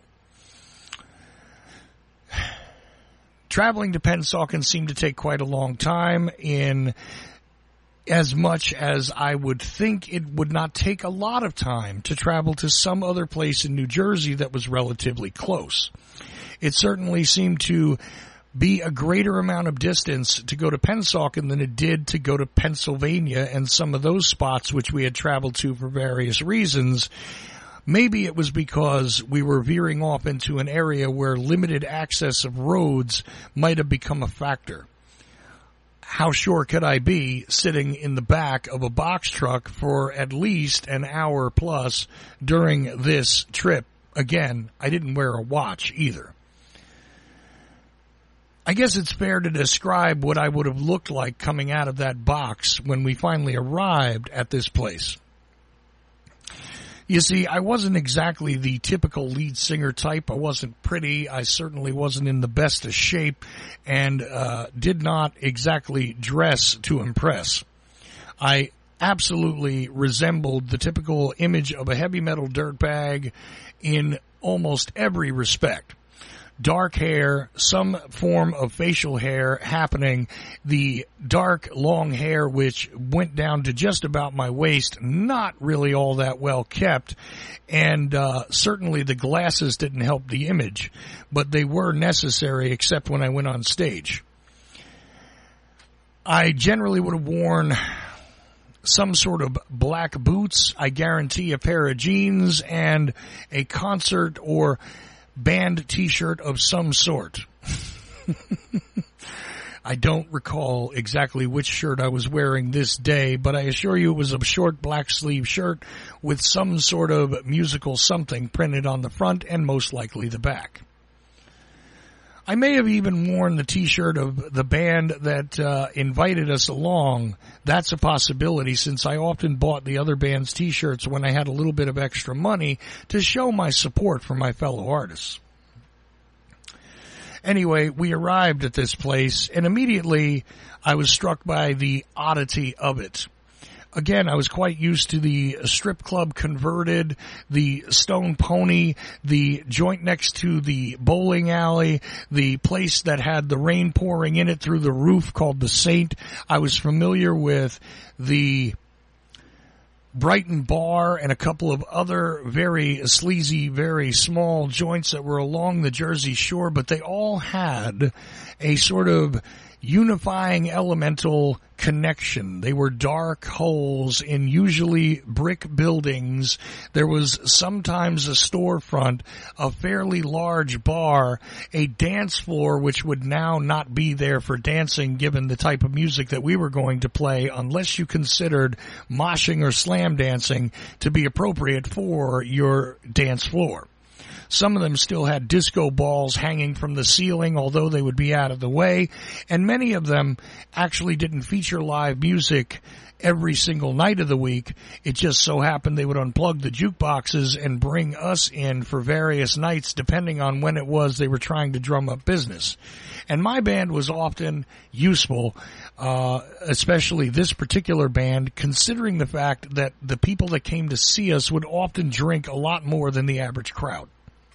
[SPEAKER 5] Traveling to Pennsauken seemed to take quite a long time, in as much as I would think it would not take a lot of time to travel to some other place in New Jersey that was relatively close. It certainly seemed to be a greater amount of distance to go to Pennsauken than it did to go to Pennsylvania and some of those spots which we had traveled to for various reasons. Maybe it was because we were veering off into an area where limited access of roads might have become a factor. How sure could I be sitting in the back of a box truck for at least an hour plus during this trip? Again, I didn't wear a watch either. I guess it's fair to describe what I would have looked like coming out of that box when we finally arrived at this place. You see, I wasn't exactly the typical lead singer type. I wasn't pretty. I certainly wasn't in the best of shape and did not exactly dress to impress. I absolutely resembled the typical image of a heavy metal dirtbag in almost every respect. Dark hair, some form of facial hair happening, the dark, long hair which went down to just about my waist, not really all that well kept, and certainly the glasses didn't help the image, but they were necessary except when I went on stage. I generally would have worn some sort of black boots, I guarantee a pair of jeans, and a concert or band t-shirt of some sort. I don't recall exactly which shirt I was wearing this day, but I assure you it was a short black sleeve shirt with some sort of musical something printed on the front and most likely the back. I may have even worn the t-shirt of the band that invited us along. That's a possibility, since I often bought the other band's t-shirts when I had a little bit of extra money to show my support for my fellow artists. Anyway, we arrived at this place, and immediately I was struck by the oddity of it. Again, I was quite used to the strip club converted, the Stone Pony, the joint next to the bowling alley, the place that had the rain pouring in it through the roof called the Saint. I was familiar with the Brighton Bar and a couple of other very sleazy, very small joints that were along the Jersey Shore, but they all had a sort of unifying elemental connection. They were dark holes in usually brick buildings. There was sometimes a storefront, a fairly large bar, a dance floor which would now not be there for dancing given the type of music that we were going to play, unless you considered moshing or slam dancing to be appropriate for your dance floor. Some of them still had disco balls hanging from the ceiling, although they would be out of the way. And many of them actually didn't feature live music every single night of the week. It just so happened they would unplug the jukeboxes and bring us in for various nights, depending on when it was they were trying to drum up business. And my band was often useful, especially this particular band, considering the fact that the people that came to see us would often drink a lot more than the average crowd.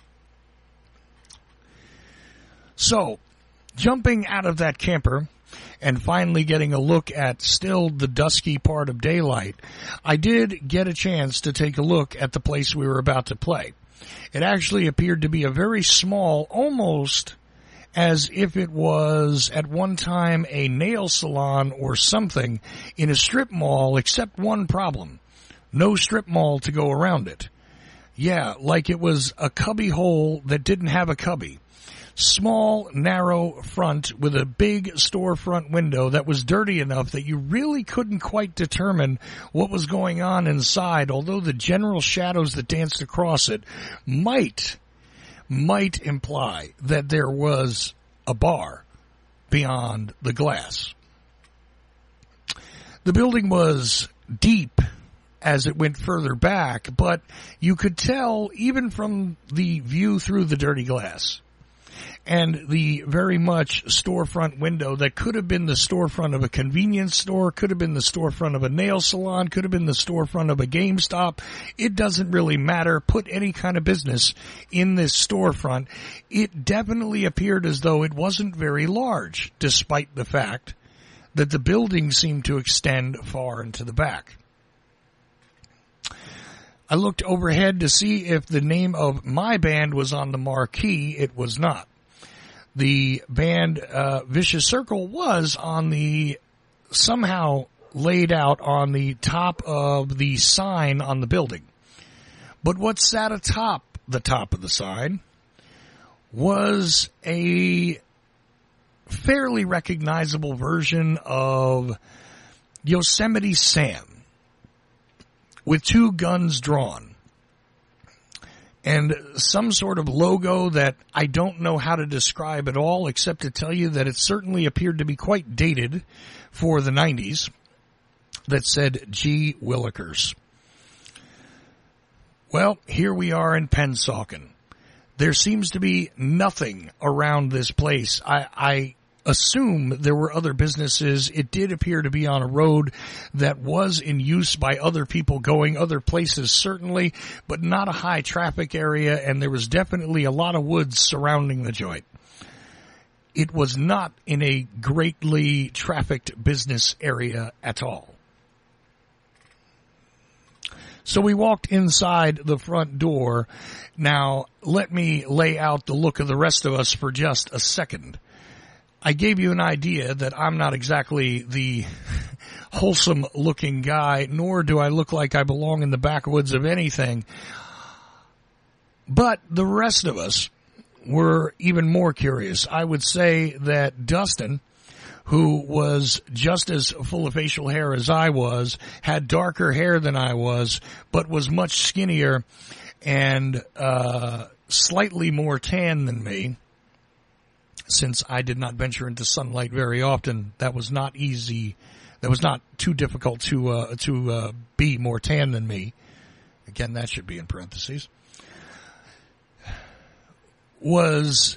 [SPEAKER 5] So, jumping out of that camper and finally getting a look at still the dusky part of daylight, I did get a chance to take a look at the place we were about to play. It actually appeared to be a very small, almost as if it was at one time a nail salon or something in a strip mall, except one problem. No strip mall to go around it. Yeah, like it was a cubby hole that didn't have a cubby. Small, narrow front with a big storefront window that was dirty enough that you really couldn't quite determine what was going on inside, although the general shadows that danced across it might imply that there was a bar beyond the glass. The building was deep as it went further back, but you could tell even from the view through the dirty glass and the very much storefront window that could have been the storefront of a convenience store, could have been the storefront of a nail salon, could have been the storefront of a GameStop. It doesn't really matter. Put any kind of business in this storefront. It definitely appeared as though it wasn't very large, despite the fact that the building seemed to extend far into the back. I looked overhead to see if the name of my band was on the marquee. It was not. The band Vicious Circle was on the, somehow laid out on the top of the sign on the building. But what sat atop the top of the sign was a fairly recognizable version of Yosemite Sam with two guns drawn. And some sort of logo that I don't know how to describe at all, except to tell you that it certainly appeared to be quite dated for the 90s, that said G. Willikers. Well, here we are in Pennsauken. There seems to be nothing around this place. I assume there were other businesses. It did appear to be on a road that was in use by other people going other places, certainly, but not a high traffic area, and there was definitely a lot of woods surrounding the joint. It was not in a greatly trafficked business area at all. So we walked inside the front door. Now, let me lay out the look of the rest of us for just a second. I gave you an idea that I'm not exactly the wholesome-looking guy, nor do I look like I belong in the backwoods of anything. But the rest of us were even more curious. I would say that Dustin, who was just as full of facial hair as I was, had darker hair than I was, but was much skinnier and slightly more tan than me. Since I did not venture into sunlight very often, that was not easy. That was not too difficult to be more tan than me. Again, that should be in parentheses. Was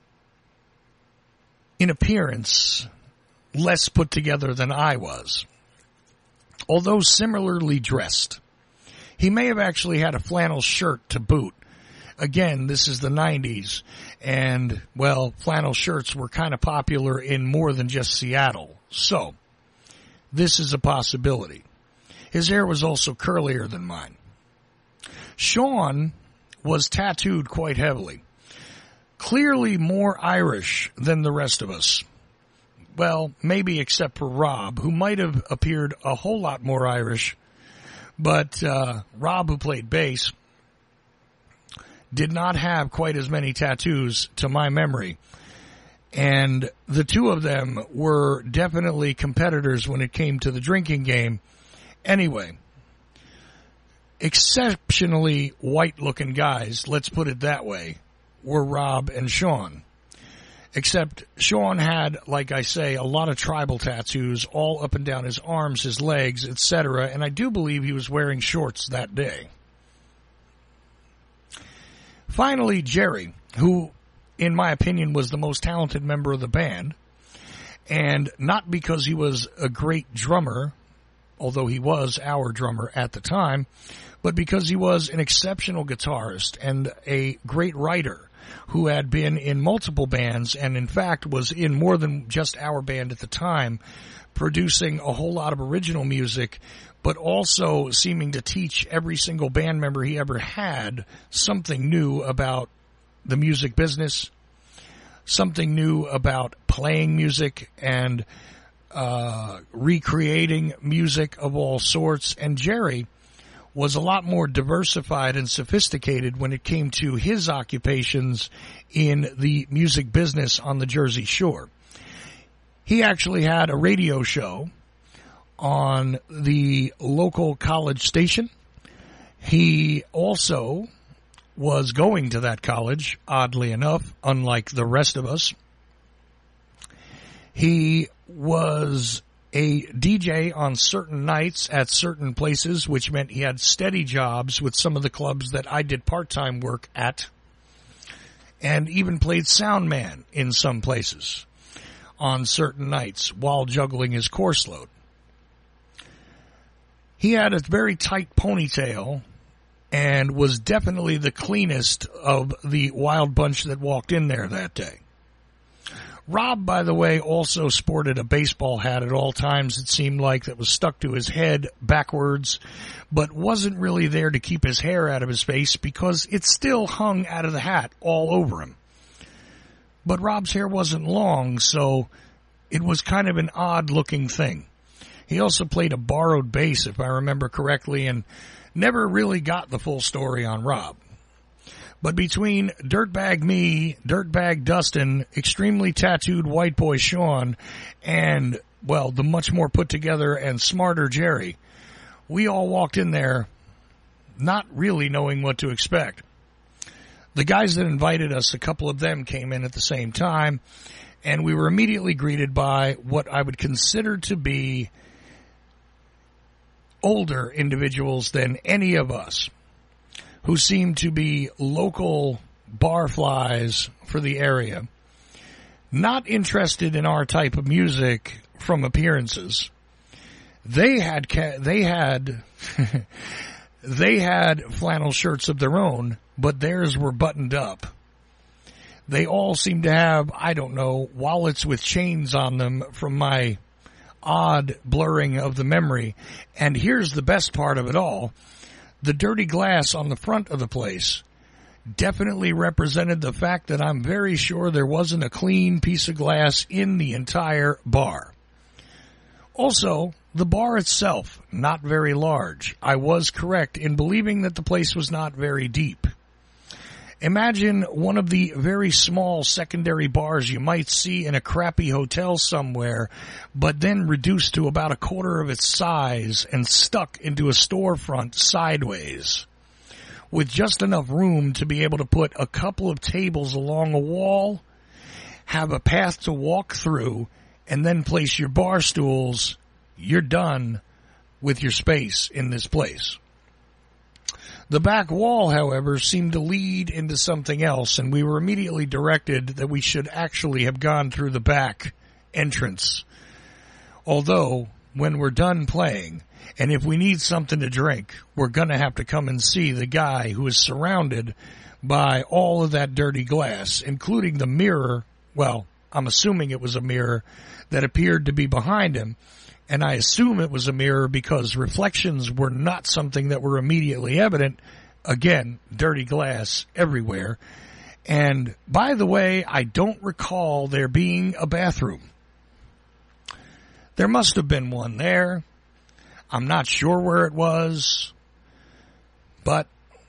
[SPEAKER 5] in appearance less put together than I was, although similarly dressed. He may have actually had a flannel shirt to boot. Again, this is the 90s, and, well, flannel shirts were kind of popular in more than just Seattle. So, this is a possibility. His hair was also curlier than mine. Sean was tattooed quite heavily. Clearly more Irish than the rest of us. Well, maybe except for Rob, who might have appeared a whole lot more Irish, but Rob, who played bass, did not have quite as many tattoos to my memory. And the two of them were definitely competitors when it came to the drinking game. Anyway, exceptionally white-looking guys, let's put it that way, were Rob and Sean. Except Sean had, like I say, a lot of tribal tattoos all up and down his arms, his legs, etc., and I do believe he was wearing shorts that day. Finally, Jerry, who, in my opinion, was the most talented member of the band, and not because he was a great drummer, although he was our drummer at the time, but because he was an exceptional guitarist and a great writer who had been in multiple bands and, in fact, was in more than just our band at the time, producing a whole lot of original music, but also seeming to teach every single band member he ever had something new about the music business, something new about playing music and recreating music of all sorts. And Jerry was a lot more diversified and sophisticated when it came to his occupations in the music business on the Jersey Shore. He actually had a radio show on the local college station. He also was going to that college, oddly enough, unlike the rest of us. He was a DJ on certain nights at certain places, which meant he had steady jobs with some of the clubs that I did part-time work at, and even played sound man in some places on certain nights while juggling his course load. He had a very tight ponytail and was definitely the cleanest of the wild bunch that walked in there that day. Rob, by the way, also sported a baseball hat at all times, it seemed like, that was stuck to his head backwards, but wasn't really there to keep his hair out of his face because it still hung out of the hat all over him. But Rob's hair wasn't long, so it was kind of an odd-looking thing. He also played a borrowed bass, if I remember correctly, and never really got the full story on Rob. But between Dirtbag me, Dirtbag Dustin, extremely tattooed white boy Sean, and, well, the much more put together and smarter Jerry, we all walked in there not really knowing what to expect. The guys that invited us, a couple of them came in at the same time, and we were immediately greeted by what I would consider to be older individuals than any of us, who seemed to be local barflies for the area, not interested in our type of music from appearances. They had they had flannel shirts of their own, but theirs were buttoned up. They all seemed to have, I don't know, wallets with chains on them from my odd blurring of the memory. And here's the best part of it all. The dirty glass on the front of the place definitely represented the fact that I'm very sure there wasn't a clean piece of glass in the entire bar. Also, the bar itself, not very large. I was correct in believing that the place was not very deep. Imagine one of the very small secondary bars you might see in a crappy hotel somewhere, but then reduced to about a quarter of its size and stuck into a storefront sideways, with just enough room to be able to put a couple of tables along a wall, have a path to walk through, and then place your bar stools. You're done with your space in this place. The back wall, however, seemed to lead into something else, and we were immediately directed that we should actually have gone through the back entrance. Although, when we're done playing, and if we need something to drink, we're going to have to come and see the guy who is surrounded by all of that dirty glass, including the mirror. Well, I'm assuming it was a mirror that appeared to be behind him. And I assume it was a mirror because reflections were not something that were immediately evident. Again, dirty glass everywhere. And by the way, I don't recall there being a bathroom. There must have been one there. I'm not sure where it was. But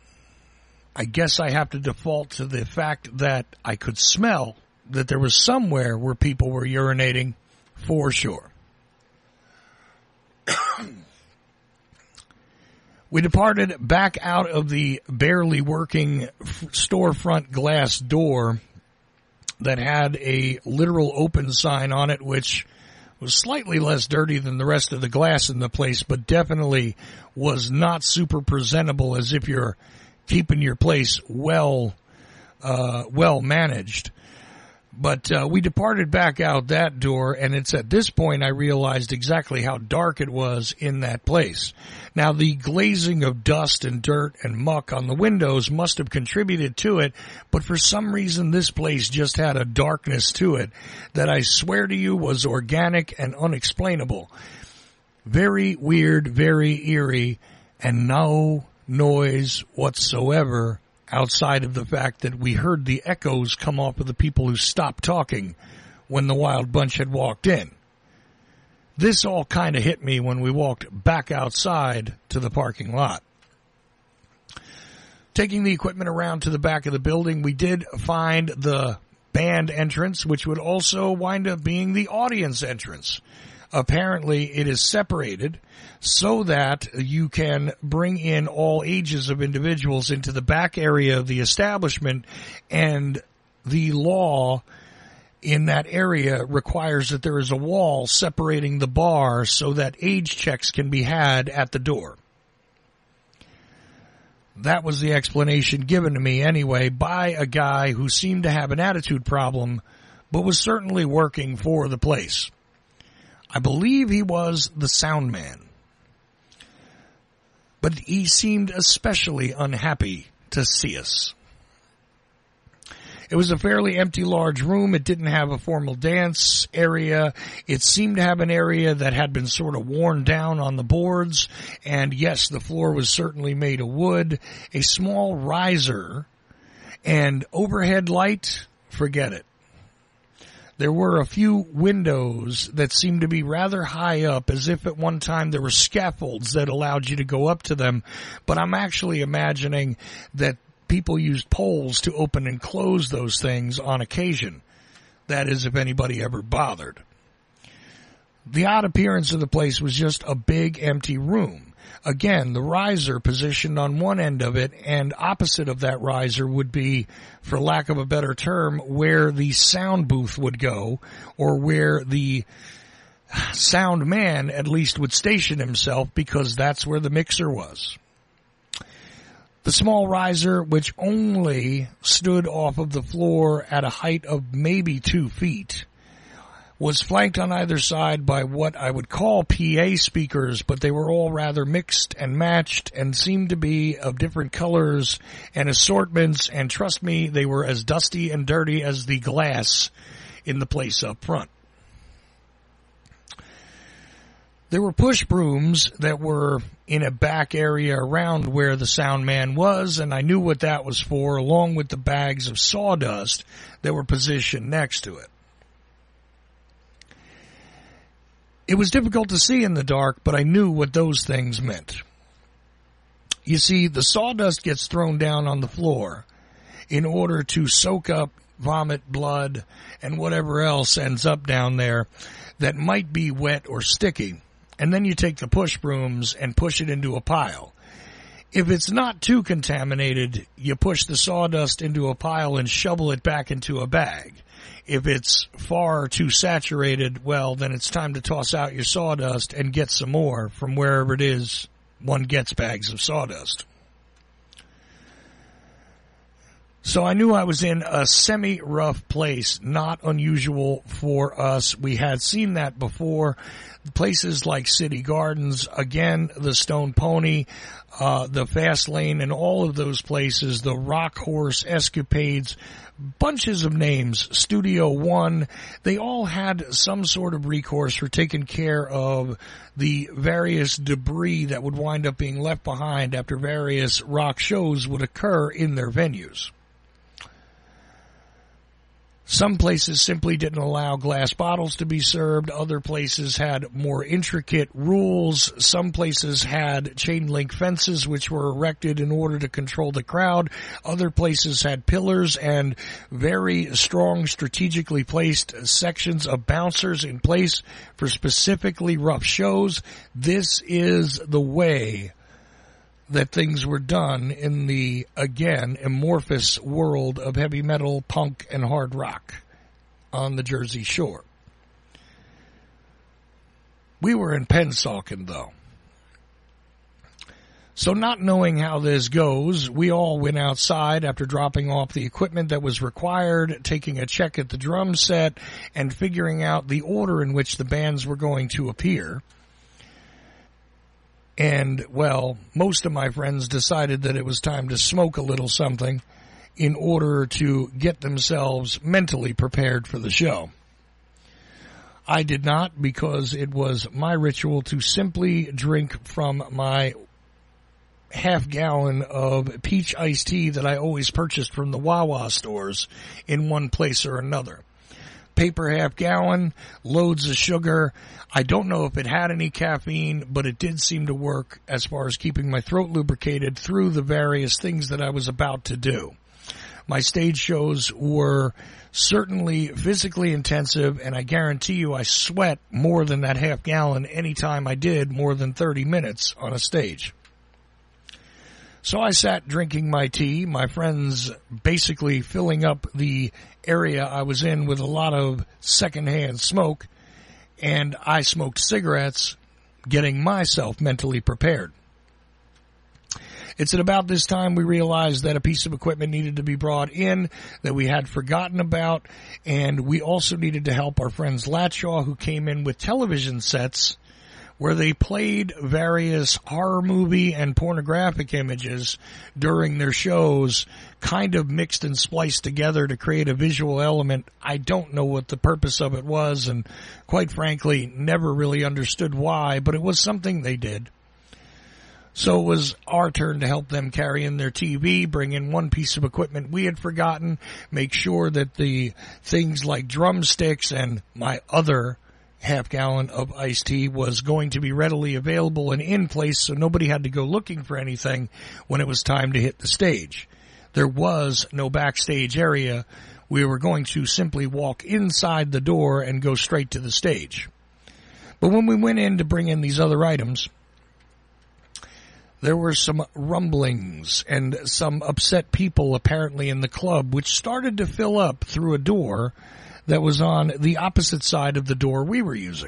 [SPEAKER 5] I guess I have to default to the fact that I could smell that there was somewhere where people were urinating for sure. We departed back out of the barely working storefront glass door that had a literal open sign on it, which was slightly less dirty than the rest of the glass in the place, but definitely was not super presentable, as if you're keeping your place well managed. But we departed back out that door, and it's at this point I realized exactly how dark it was in that place. Now, the glazing of dust and dirt and muck on the windows must have contributed to it, but for some reason this place just had a darkness to it that I swear to you was organic and unexplainable. Very weird, very eerie, and no noise whatsoever outside of the fact that we heard the echoes come off of the people who stopped talking when the Wild Bunch had walked in. This all kind of hit me when we walked back outside to the parking lot. Taking the equipment around to the back of the building, we did find the band entrance, which would also wind up being the audience entrance. Apparently, it is separated so that you can bring in all ages of individuals into the back area of the establishment, and the law in that area requires that there is a wall separating the bar so that age checks can be had at the door. That was the explanation given to me anyway by a guy who seemed to have an attitude problem, but was certainly working for the place. I believe he was the sound man. But he seemed especially unhappy to see us. It was a fairly empty large room. It didn't have a formal dance area. It seemed to have an area that had been sort of worn down on the boards. And yes, the floor was certainly made of wood. A small riser and overhead light, forget it. There were a few windows that seemed to be rather high up, as if at one time there were scaffolds that allowed you to go up to them. But I'm actually imagining that people used poles to open and close those things on occasion. That is, if anybody ever bothered. The odd appearance of the place was just a big empty room. Again, the riser positioned on one end of it, and opposite of that riser would be, for lack of a better term, where the sound booth would go, or where the sound man at least would station himself, because that's where the mixer was. The small riser, which only stood off of the floor at a height of maybe 2 feet, was flanked on either side by what I would call PA speakers, but they were all rather mixed and matched and seemed to be of different colors and assortments, and trust me, they were as dusty and dirty as the glass in the place up front. There were push brooms that were in a back area around where the sound man was, and I knew what that was for, along with the bags of sawdust that were positioned next to it. It was difficult to see in the dark, but I knew what those things meant. You see, the sawdust gets thrown down on the floor in order to soak up vomit, blood, and whatever else ends up down there that might be wet or sticky. And then you take the push brooms and push it into a pile. If it's not too contaminated, you push the sawdust into a pile and shovel it back into a bag. If it's far too saturated, well, then it's time to toss out your sawdust and get some more from wherever it is one gets bags of sawdust. So I knew I was in a semi-rough place, not unusual for us. We had seen that before. Places like City Gardens, again, the Stone Pony, the Fast Lane, and all of those places, the Rock Horse Escapades, bunches of names, Studio One, they all had some sort of recourse for taking care of the various debris that would wind up being left behind after various rock shows would occur in their venues. Some places simply didn't allow glass bottles to be served. Other places had more intricate rules. Some places had chain link fences which were erected in order to control the crowd. Other places had pillars and very strong, strategically placed sections of bouncers in place for specifically rough shows. This is the way that things were done in the, again, amorphous world of heavy metal, punk, and hard rock on the Jersey Shore. We were in Pennsauken, though. So not knowing how this goes, we all went outside after dropping off the equipment that was required, taking a check at the drum set, and figuring out the order in which the bands were going to appear. And, well, most of my friends decided that it was time to smoke a little something in order to get themselves mentally prepared for the show. I did not, because it was my ritual to simply drink from my half-gallon of peach iced tea that I always purchased from the Wawa stores in one place or another. Paper half-gallon, loads of sugar. I don't know if it had any caffeine, but it did seem to work as far as keeping my throat lubricated through the various things that I was about to do. My stage shows were certainly physically intensive, and I guarantee you I sweat more than that half-gallon anytime I did more than 30 minutes on a stage. So I sat drinking my tea, my friends basically filling up the area I was in with a lot of secondhand smoke, and I smoked cigarettes, getting myself mentally prepared. It's at about this time we realized that a piece of equipment needed to be brought in that we had forgotten about, and we also needed to help our friends Latshaw, who came in with television sets where they played various horror movie and pornographic images during their shows, kind of mixed and spliced together to create a visual element. I don't know what the purpose of it was, and quite frankly, never really understood why, but it was something they did. So it was our turn to help them carry in their TV, bring in one piece of equipment we had forgotten, make sure that the things like drumsticks and my other half-gallon of iced tea was going to be readily available and in place, so nobody had to go looking for anything when it was time to hit the stage. There was no backstage area. We were going to simply walk inside the door and go straight to the stage. But when we went in to bring in these other items, there were some rumblings and some upset people apparently in the club, which started to fill up through a door that was on the opposite side of the door we were using.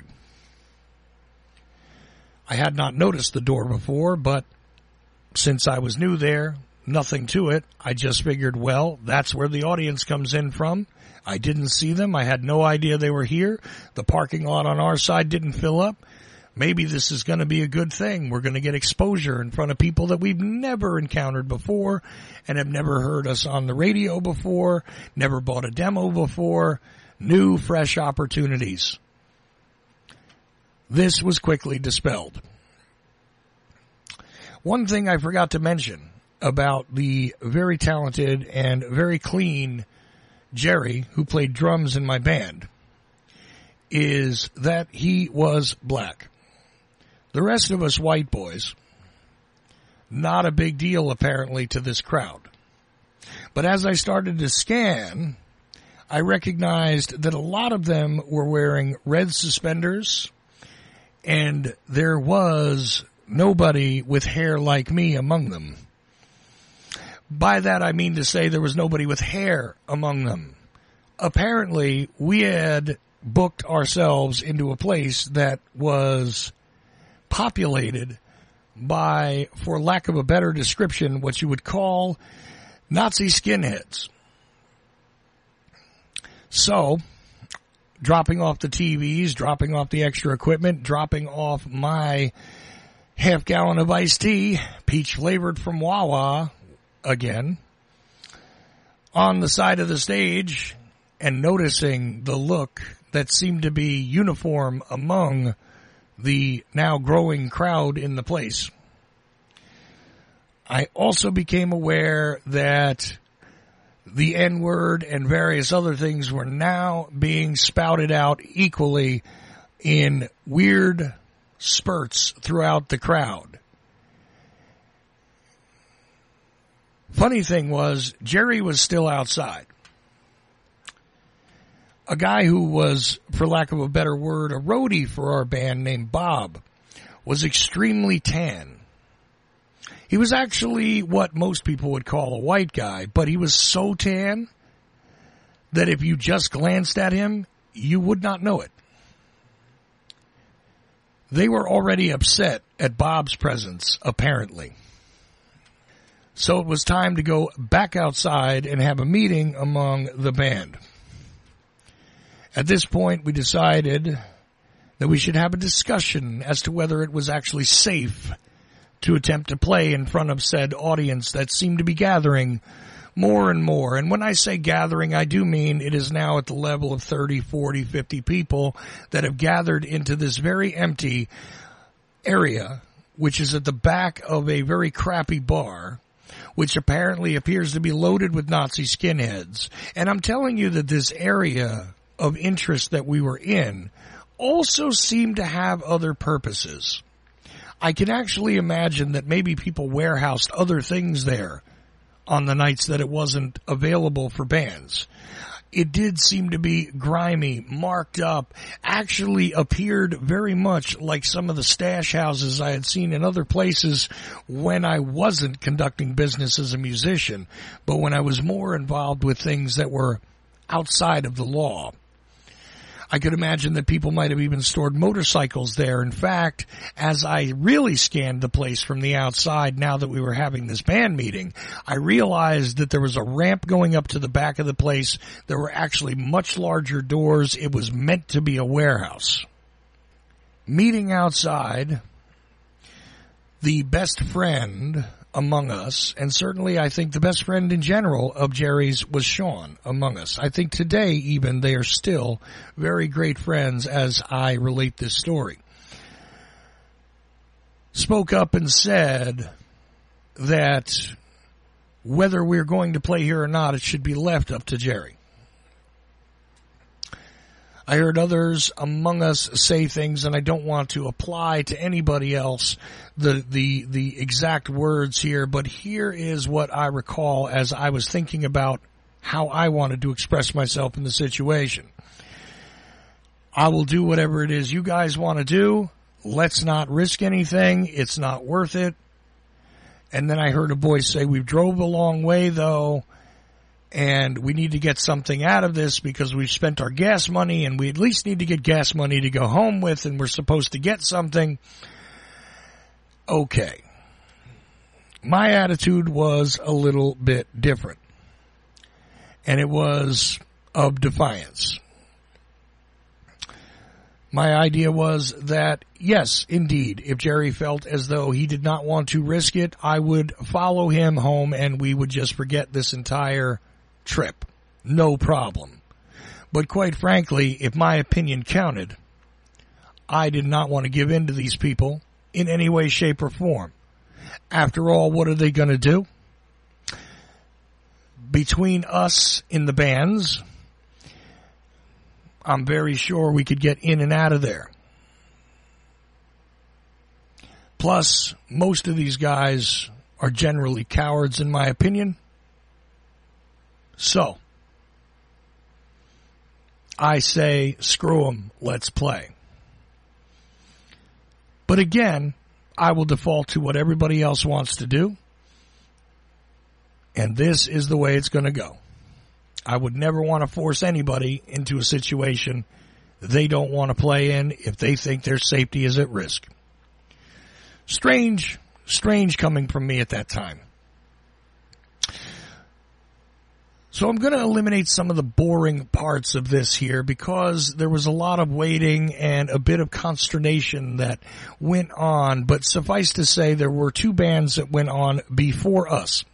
[SPEAKER 5] I had not noticed the door before, but since I was new there, nothing to it. I just figured, well, that's where the audience comes in from. I didn't see them. I had no idea they were here. The parking lot on our side didn't fill up. Maybe this is going to be a good thing. We're going to get exposure in front of people that we've never encountered before and have never heard us on the radio before, never bought a demo before. New, fresh opportunities. This was quickly dispelled. One thing I forgot to mention about the very talented and very clean Jerry, who played drums in my band, is that he was black. The rest of us white boys, not a big deal apparently to this crowd. But as I started to scan, I recognized that a lot of them were wearing red suspenders, and there was nobody with hair like me among them. By that I mean to say there was nobody with hair among them. Apparently, we had booked ourselves into a place that was populated by, for lack of a better description, what you would call Nazi skinheads. So, dropping off the TVs, dropping off the extra equipment, dropping off my half-gallon of iced tea, peach-flavored from Wawa, again, on the side of the stage, and noticing the look that seemed to be uniform among the now growing crowd in the place. I also became aware that the N-word and various other things were now being spouted out equally in weird spurts throughout the crowd. Funny thing was, Jerry was still outside. A guy who was, for lack of a better word, a roadie for our band named Bob, was extremely tan. He was actually what most people would call a white guy, but he was so tan that if you just glanced at him, you would not know it. They were already upset at Bob's presence, apparently. So it was time to go back outside and have a meeting among the band. At this point, we decided that we should have a discussion as to whether it was actually safe to attempt to play in front of said audience that seemed to be gathering more and more. And when I say gathering, I do mean it is now at the level of 30, 40, 50 people that have gathered into this very empty area, which is at the back of a very crappy bar, which apparently appears to be loaded with Nazi skinheads. And I'm telling you that this area of interest that we were in also seemed to have other purposes. I can actually imagine that maybe people warehoused other things there on the nights that it wasn't available for bands. It did seem to be grimy, marked up, actually appeared very much like some of the stash houses I had seen in other places when I wasn't conducting business as a musician, but when I was more involved with things that were outside of the law. I could imagine that people might have even stored motorcycles there. In fact, as I really scanned the place from the outside, now that we were having this band meeting, I realized that there was a ramp going up to the back of the place. There were actually much larger doors. It was meant to be a warehouse. Meeting outside, the best friend among us, and certainly I think the best friend in general of Jerry's was Sean among us. I think today even they are still very great friends as I relate this story. Spoke up and said that whether we're going to play here or not, it should be left up to Jerry. I heard others among us say things, and I don't want to apply to anybody else the exact words here, but here is what I recall as I was thinking about how I wanted to express myself in the situation. I will do whatever it is you guys want to do. Let's not risk anything. It's not worth it. And then I heard a voice say, "We drove a long way, though, and we need to get something out of this because we've spent our gas money, and we at least need to get gas money to go home with, and we're supposed to get something." Okay. My attitude was a little bit different, and it was of defiance. My idea was that, yes, indeed, if Jerry felt as though he did not want to risk it, I would follow him home and we would just forget this entire trip. No problem. But quite frankly, if my opinion counted, I did not want to give in to these people in any way, shape, or form. After all, what are they going to do? Between us in the bands, I'm very sure we could get in and out of there. Plus, most of these guys are generally cowards, in my opinion. So, I say, screw them, let's play. But again, I will default to what everybody else wants to do. And this is the way it's going to go. I would never want to force anybody into a situation they don't want to play in if they think their safety is at risk. Strange coming from me at that time. So I'm going to eliminate some of the boring parts of this here because there was a lot of waiting and a bit of consternation that went on. But suffice to say, there were two bands that went on before us.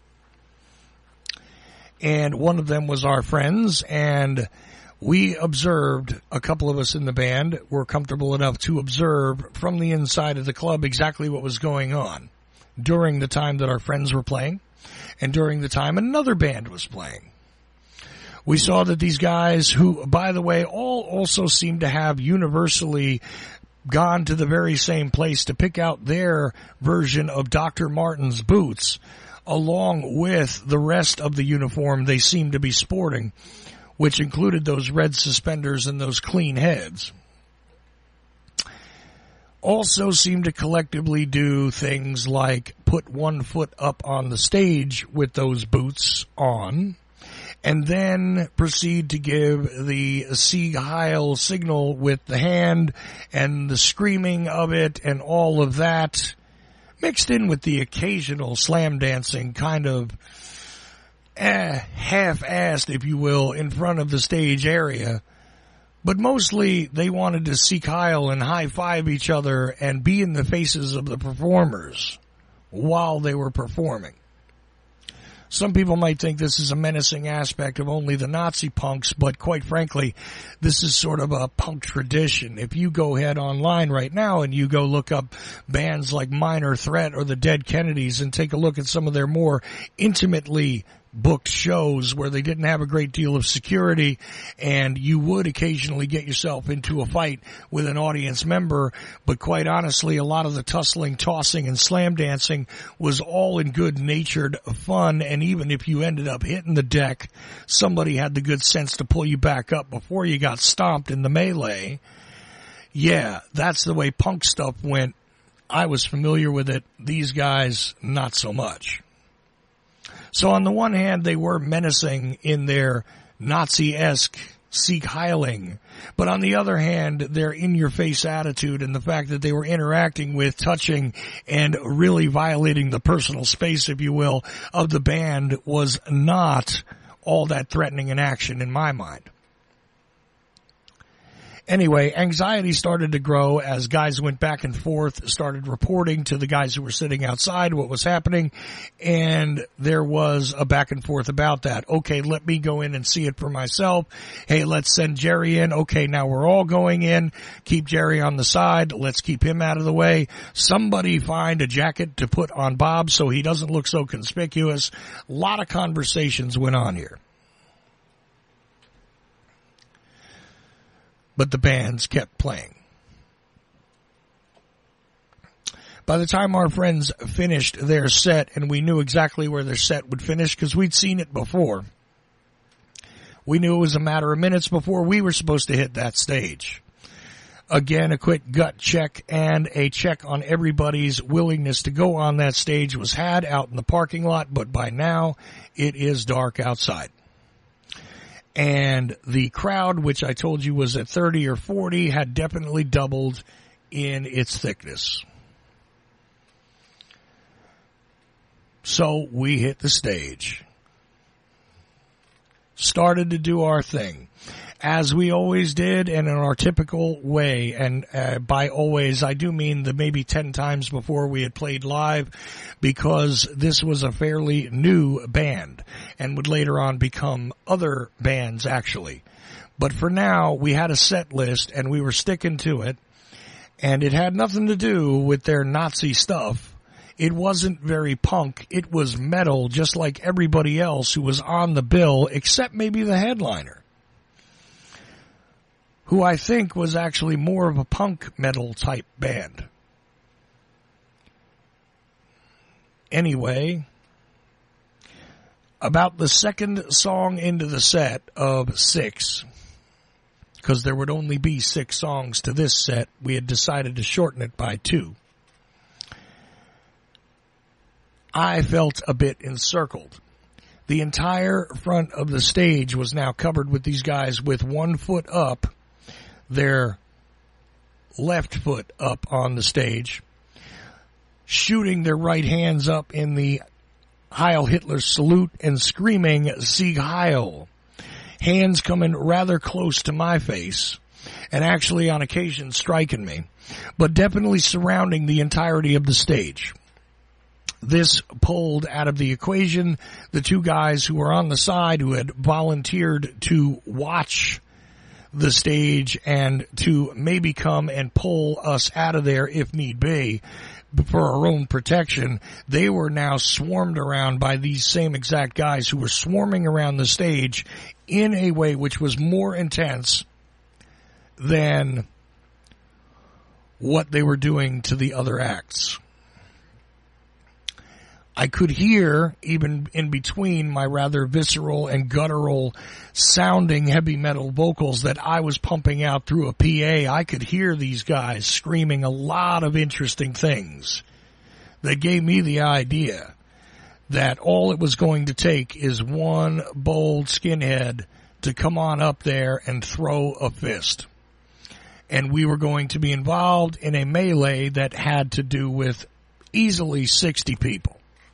[SPEAKER 5] And one of them was our friends, and we observed, a couple of us in the band were comfortable enough to observe from the inside of the club exactly what was going on during the time that our friends were playing and during the time another band was playing. We saw that these guys, who, by the way, all also seemed to have universally gone to the very same place to pick out their version of Dr. Martens boots, along with the rest of the uniform they seemed to be sporting, which included those red suspenders and those clean heads. also seemed to collectively do things like put one foot up on the stage with those boots on, and then proceed to give the Sieg Heil signal with the hand and the screaming of it and all of that, mixed in with the occasional slam dancing kind of half-assed, if you will, in front of the stage area. But mostly they wanted to Sieg Heil and high-five each other and be in the faces of the performers while they were performing. Some people might think this is a menacing aspect of only the Nazi punks, but quite frankly, this is sort of a punk tradition. If you go ahead online right now and you go look up bands like Minor Threat or the Dead Kennedys and take a look at some of their more intimately booked shows where they didn't have a great deal of security and you would occasionally get yourself into a fight with an audience member, but quite honestly, a lot of the tussling, tossing, and slam dancing was all in good-natured fun, and even if you ended up hitting the deck, somebody had the good sense to pull you back up before you got stomped in the melee. Yeah, that's the way punk stuff went. I was familiar with it. These guys, not so much. So on the one hand, they were menacing in their Nazi-esque Sieg Heiling, but on the other hand, their in-your-face attitude and the fact that they were interacting with, touching, and really violating the personal space, if you will, of the band was not all that threatening an action in my mind. Anyway, anxiety started to grow as guys went back and forth, started reporting to the guys who were sitting outside what was happening, and there was a back and forth about that. Okay, let me go in and see it for myself. Hey, let's send Jerry in. Okay, now we're all going in. Keep Jerry on the side. Let's keep him out of the way. Somebody find a jacket to put on Bob so he doesn't look so conspicuous. A lot of conversations went on here. But the bands kept playing. By the time our friends finished their set, and we knew exactly where their set would finish because we'd seen it before, we knew it was a matter of minutes before we were supposed to hit that stage. Again, a quick gut check and a check on everybody's willingness to go on that stage was had out in the parking lot, but by now it is dark outside. And the crowd, which I told you was at 30 or 40, had definitely doubled in its thickness. So we hit the stage. Started to do our thing. As we always did, and in our typical way, and by always, I do mean the maybe 10 times before we had played live, because this was a fairly new band, and would later on become other bands, actually. But for now, we had a set list, and we were sticking to it, and it had nothing to do with their Nazi stuff. It wasn't very punk. It was metal, just like everybody else who was on the bill, except maybe the headliner, who I think was actually more of a punk metal type band. Anyway, about the second song into the set of 6, because there would only be 6 songs to this set, we had decided to shorten it by 2. I felt a bit encircled. The entire front of the stage was now covered with these guys with one foot up, their left foot up on the stage, shooting their right hands up in the Heil Hitler salute and screaming Sieg Heil. Hands coming rather close to my face and actually on occasion striking me, but definitely surrounding the entirety of the stage. This pulled out of the equation the 2 guys who were on the side who had volunteered to watch the stage and to maybe come and pull us out of there if need be for our own protection. They were now swarmed around by these same exact guys who were swarming around the stage in a way which was more intense than what they were doing to the other acts. I could hear, even in between my rather visceral and guttural sounding heavy metal vocals that I was pumping out through a PA, I could hear these guys screaming a lot of interesting things that gave me the idea that all it was going to take is one bold skinhead to come on up there and throw a fist. And we were going to be involved in a melee that had to do with easily 60 people.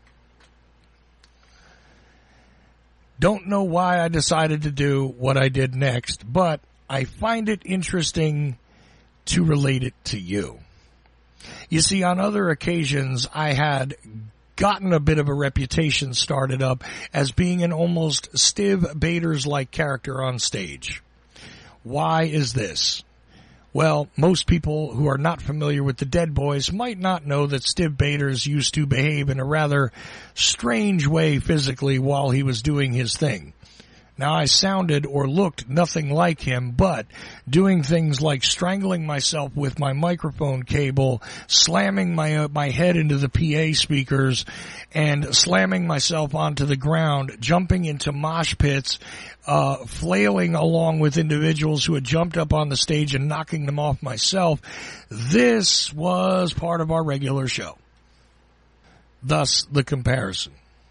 [SPEAKER 5] Don't know why I decided to do what I did next, but I find it interesting to relate it to you. You see, on other occasions, I had gotten a bit of a reputation started up as being an almost Stiv Bators-like character on stage. Why is this? Well, most people who are not familiar with the Dead Boys might not know that Stiv Bators used to behave in a rather strange way physically while he was doing his thing. Now, I sounded or looked nothing like him, but doing things like strangling myself with my microphone cable, slamming my head into the PA speakers, and slamming myself onto the ground, jumping into mosh pits, flailing along with individuals who had jumped up on the stage and knocking them off myself. This was part of our regular show. Thus, the comparison.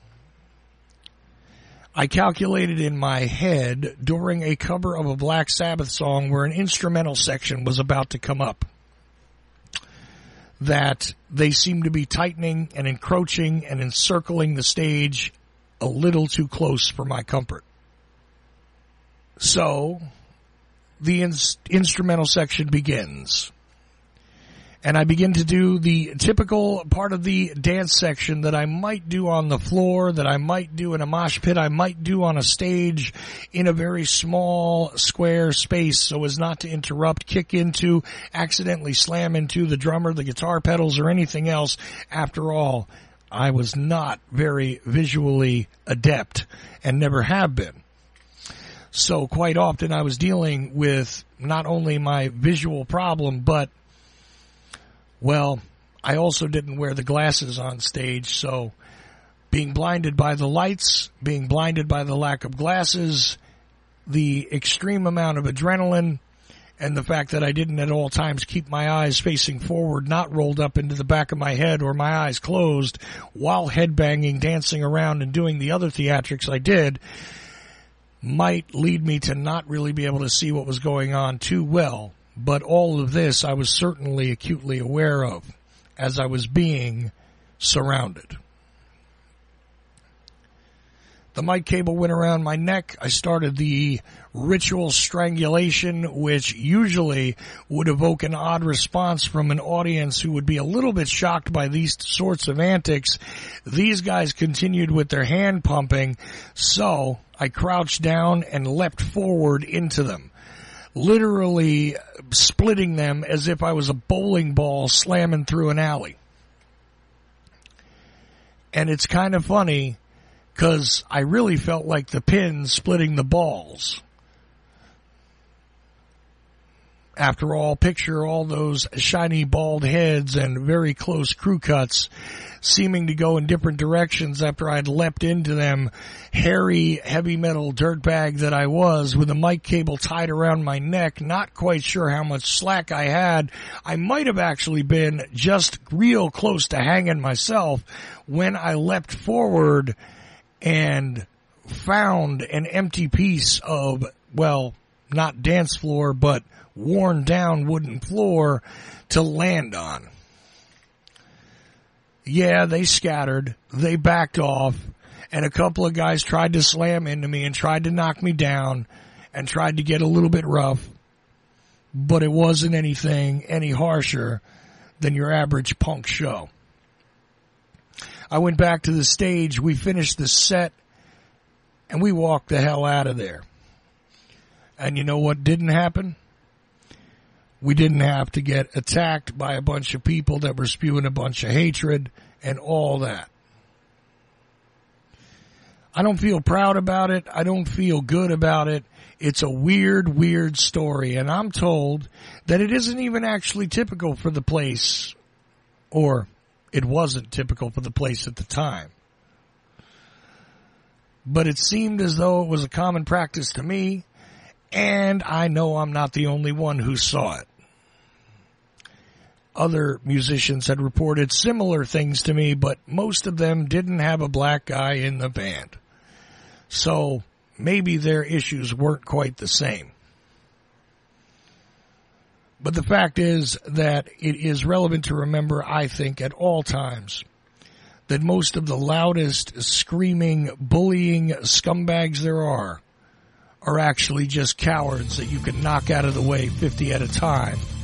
[SPEAKER 5] I calculated in my head during a cover of a Black Sabbath song where an instrumental section was about to come up that they seemed to be tightening and encroaching and encircling the stage a little too close for my comfort. So the instrumental section begins. And I begin to do the typical part of the dance section that I might do on the floor, that I might do in a mosh pit, I might do on a stage in a very small square space so as not to interrupt, kick into, accidentally slam into the drummer, the guitar pedals, or anything else. After all, I was not very visually adept and never have been. So quite often I was dealing with not only my visual problem, but well, I also didn't wear the glasses on stage, so being blinded by the lights, being blinded by the lack of glasses, the extreme amount of adrenaline, and the fact that I didn't at all times keep my eyes facing forward, not rolled up into the back of my head or my eyes closed while headbanging, dancing around, and doing the other theatrics I did, might lead me to not really be able to see what was going on too well. But all of this I was certainly acutely aware of as I was being surrounded. The mic cable went around my neck. I started the ritual strangulation, which usually would evoke an odd response from an audience who would be a little bit shocked by these sorts of antics. These guys continued with their hand pumping, so I crouched down and leapt forward into them, literally splitting them as if I was a bowling ball slamming through an alley. And it's kind of funny because I really felt like the pins splitting the balls. After all, picture all those shiny bald heads and very close crew cuts seeming to go in different directions after I'd leapt into them, hairy, heavy metal dirtbag that I was, with a mic cable tied around my neck, not quite sure how much slack I had. I might have actually been just real close to hanging myself when I leapt forward and found an empty piece of, well, not dance floor, but worn down wooden floor to land on. Yeah, they scattered, they backed off, and a couple of guys tried to slam into me and tried to knock me down and tried to get a little bit rough, but it wasn't anything any harsher than your average punk show. I went back to the stage, we finished the set, and we walked the hell out of there. And you know what didn't happen? We didn't have to get attacked by a bunch of people that were spewing a bunch of hatred and all that. I don't feel proud about it. I don't feel good about it. It's a weird, weird story. And I'm told that it isn't even actually typical for the place, or it wasn't typical for the place at the time. but it seemed as though it was a common practice to me, and I know I'm not the only one who saw it. Other musicians had reported similar things to me, but most of them didn't have a black guy in the band. So maybe their issues weren't quite the same. But the fact is that it is relevant to remember, I think, at all times, that most of the loudest, screaming, bullying scumbags there are actually just cowards that you can knock out of the way 50 at a time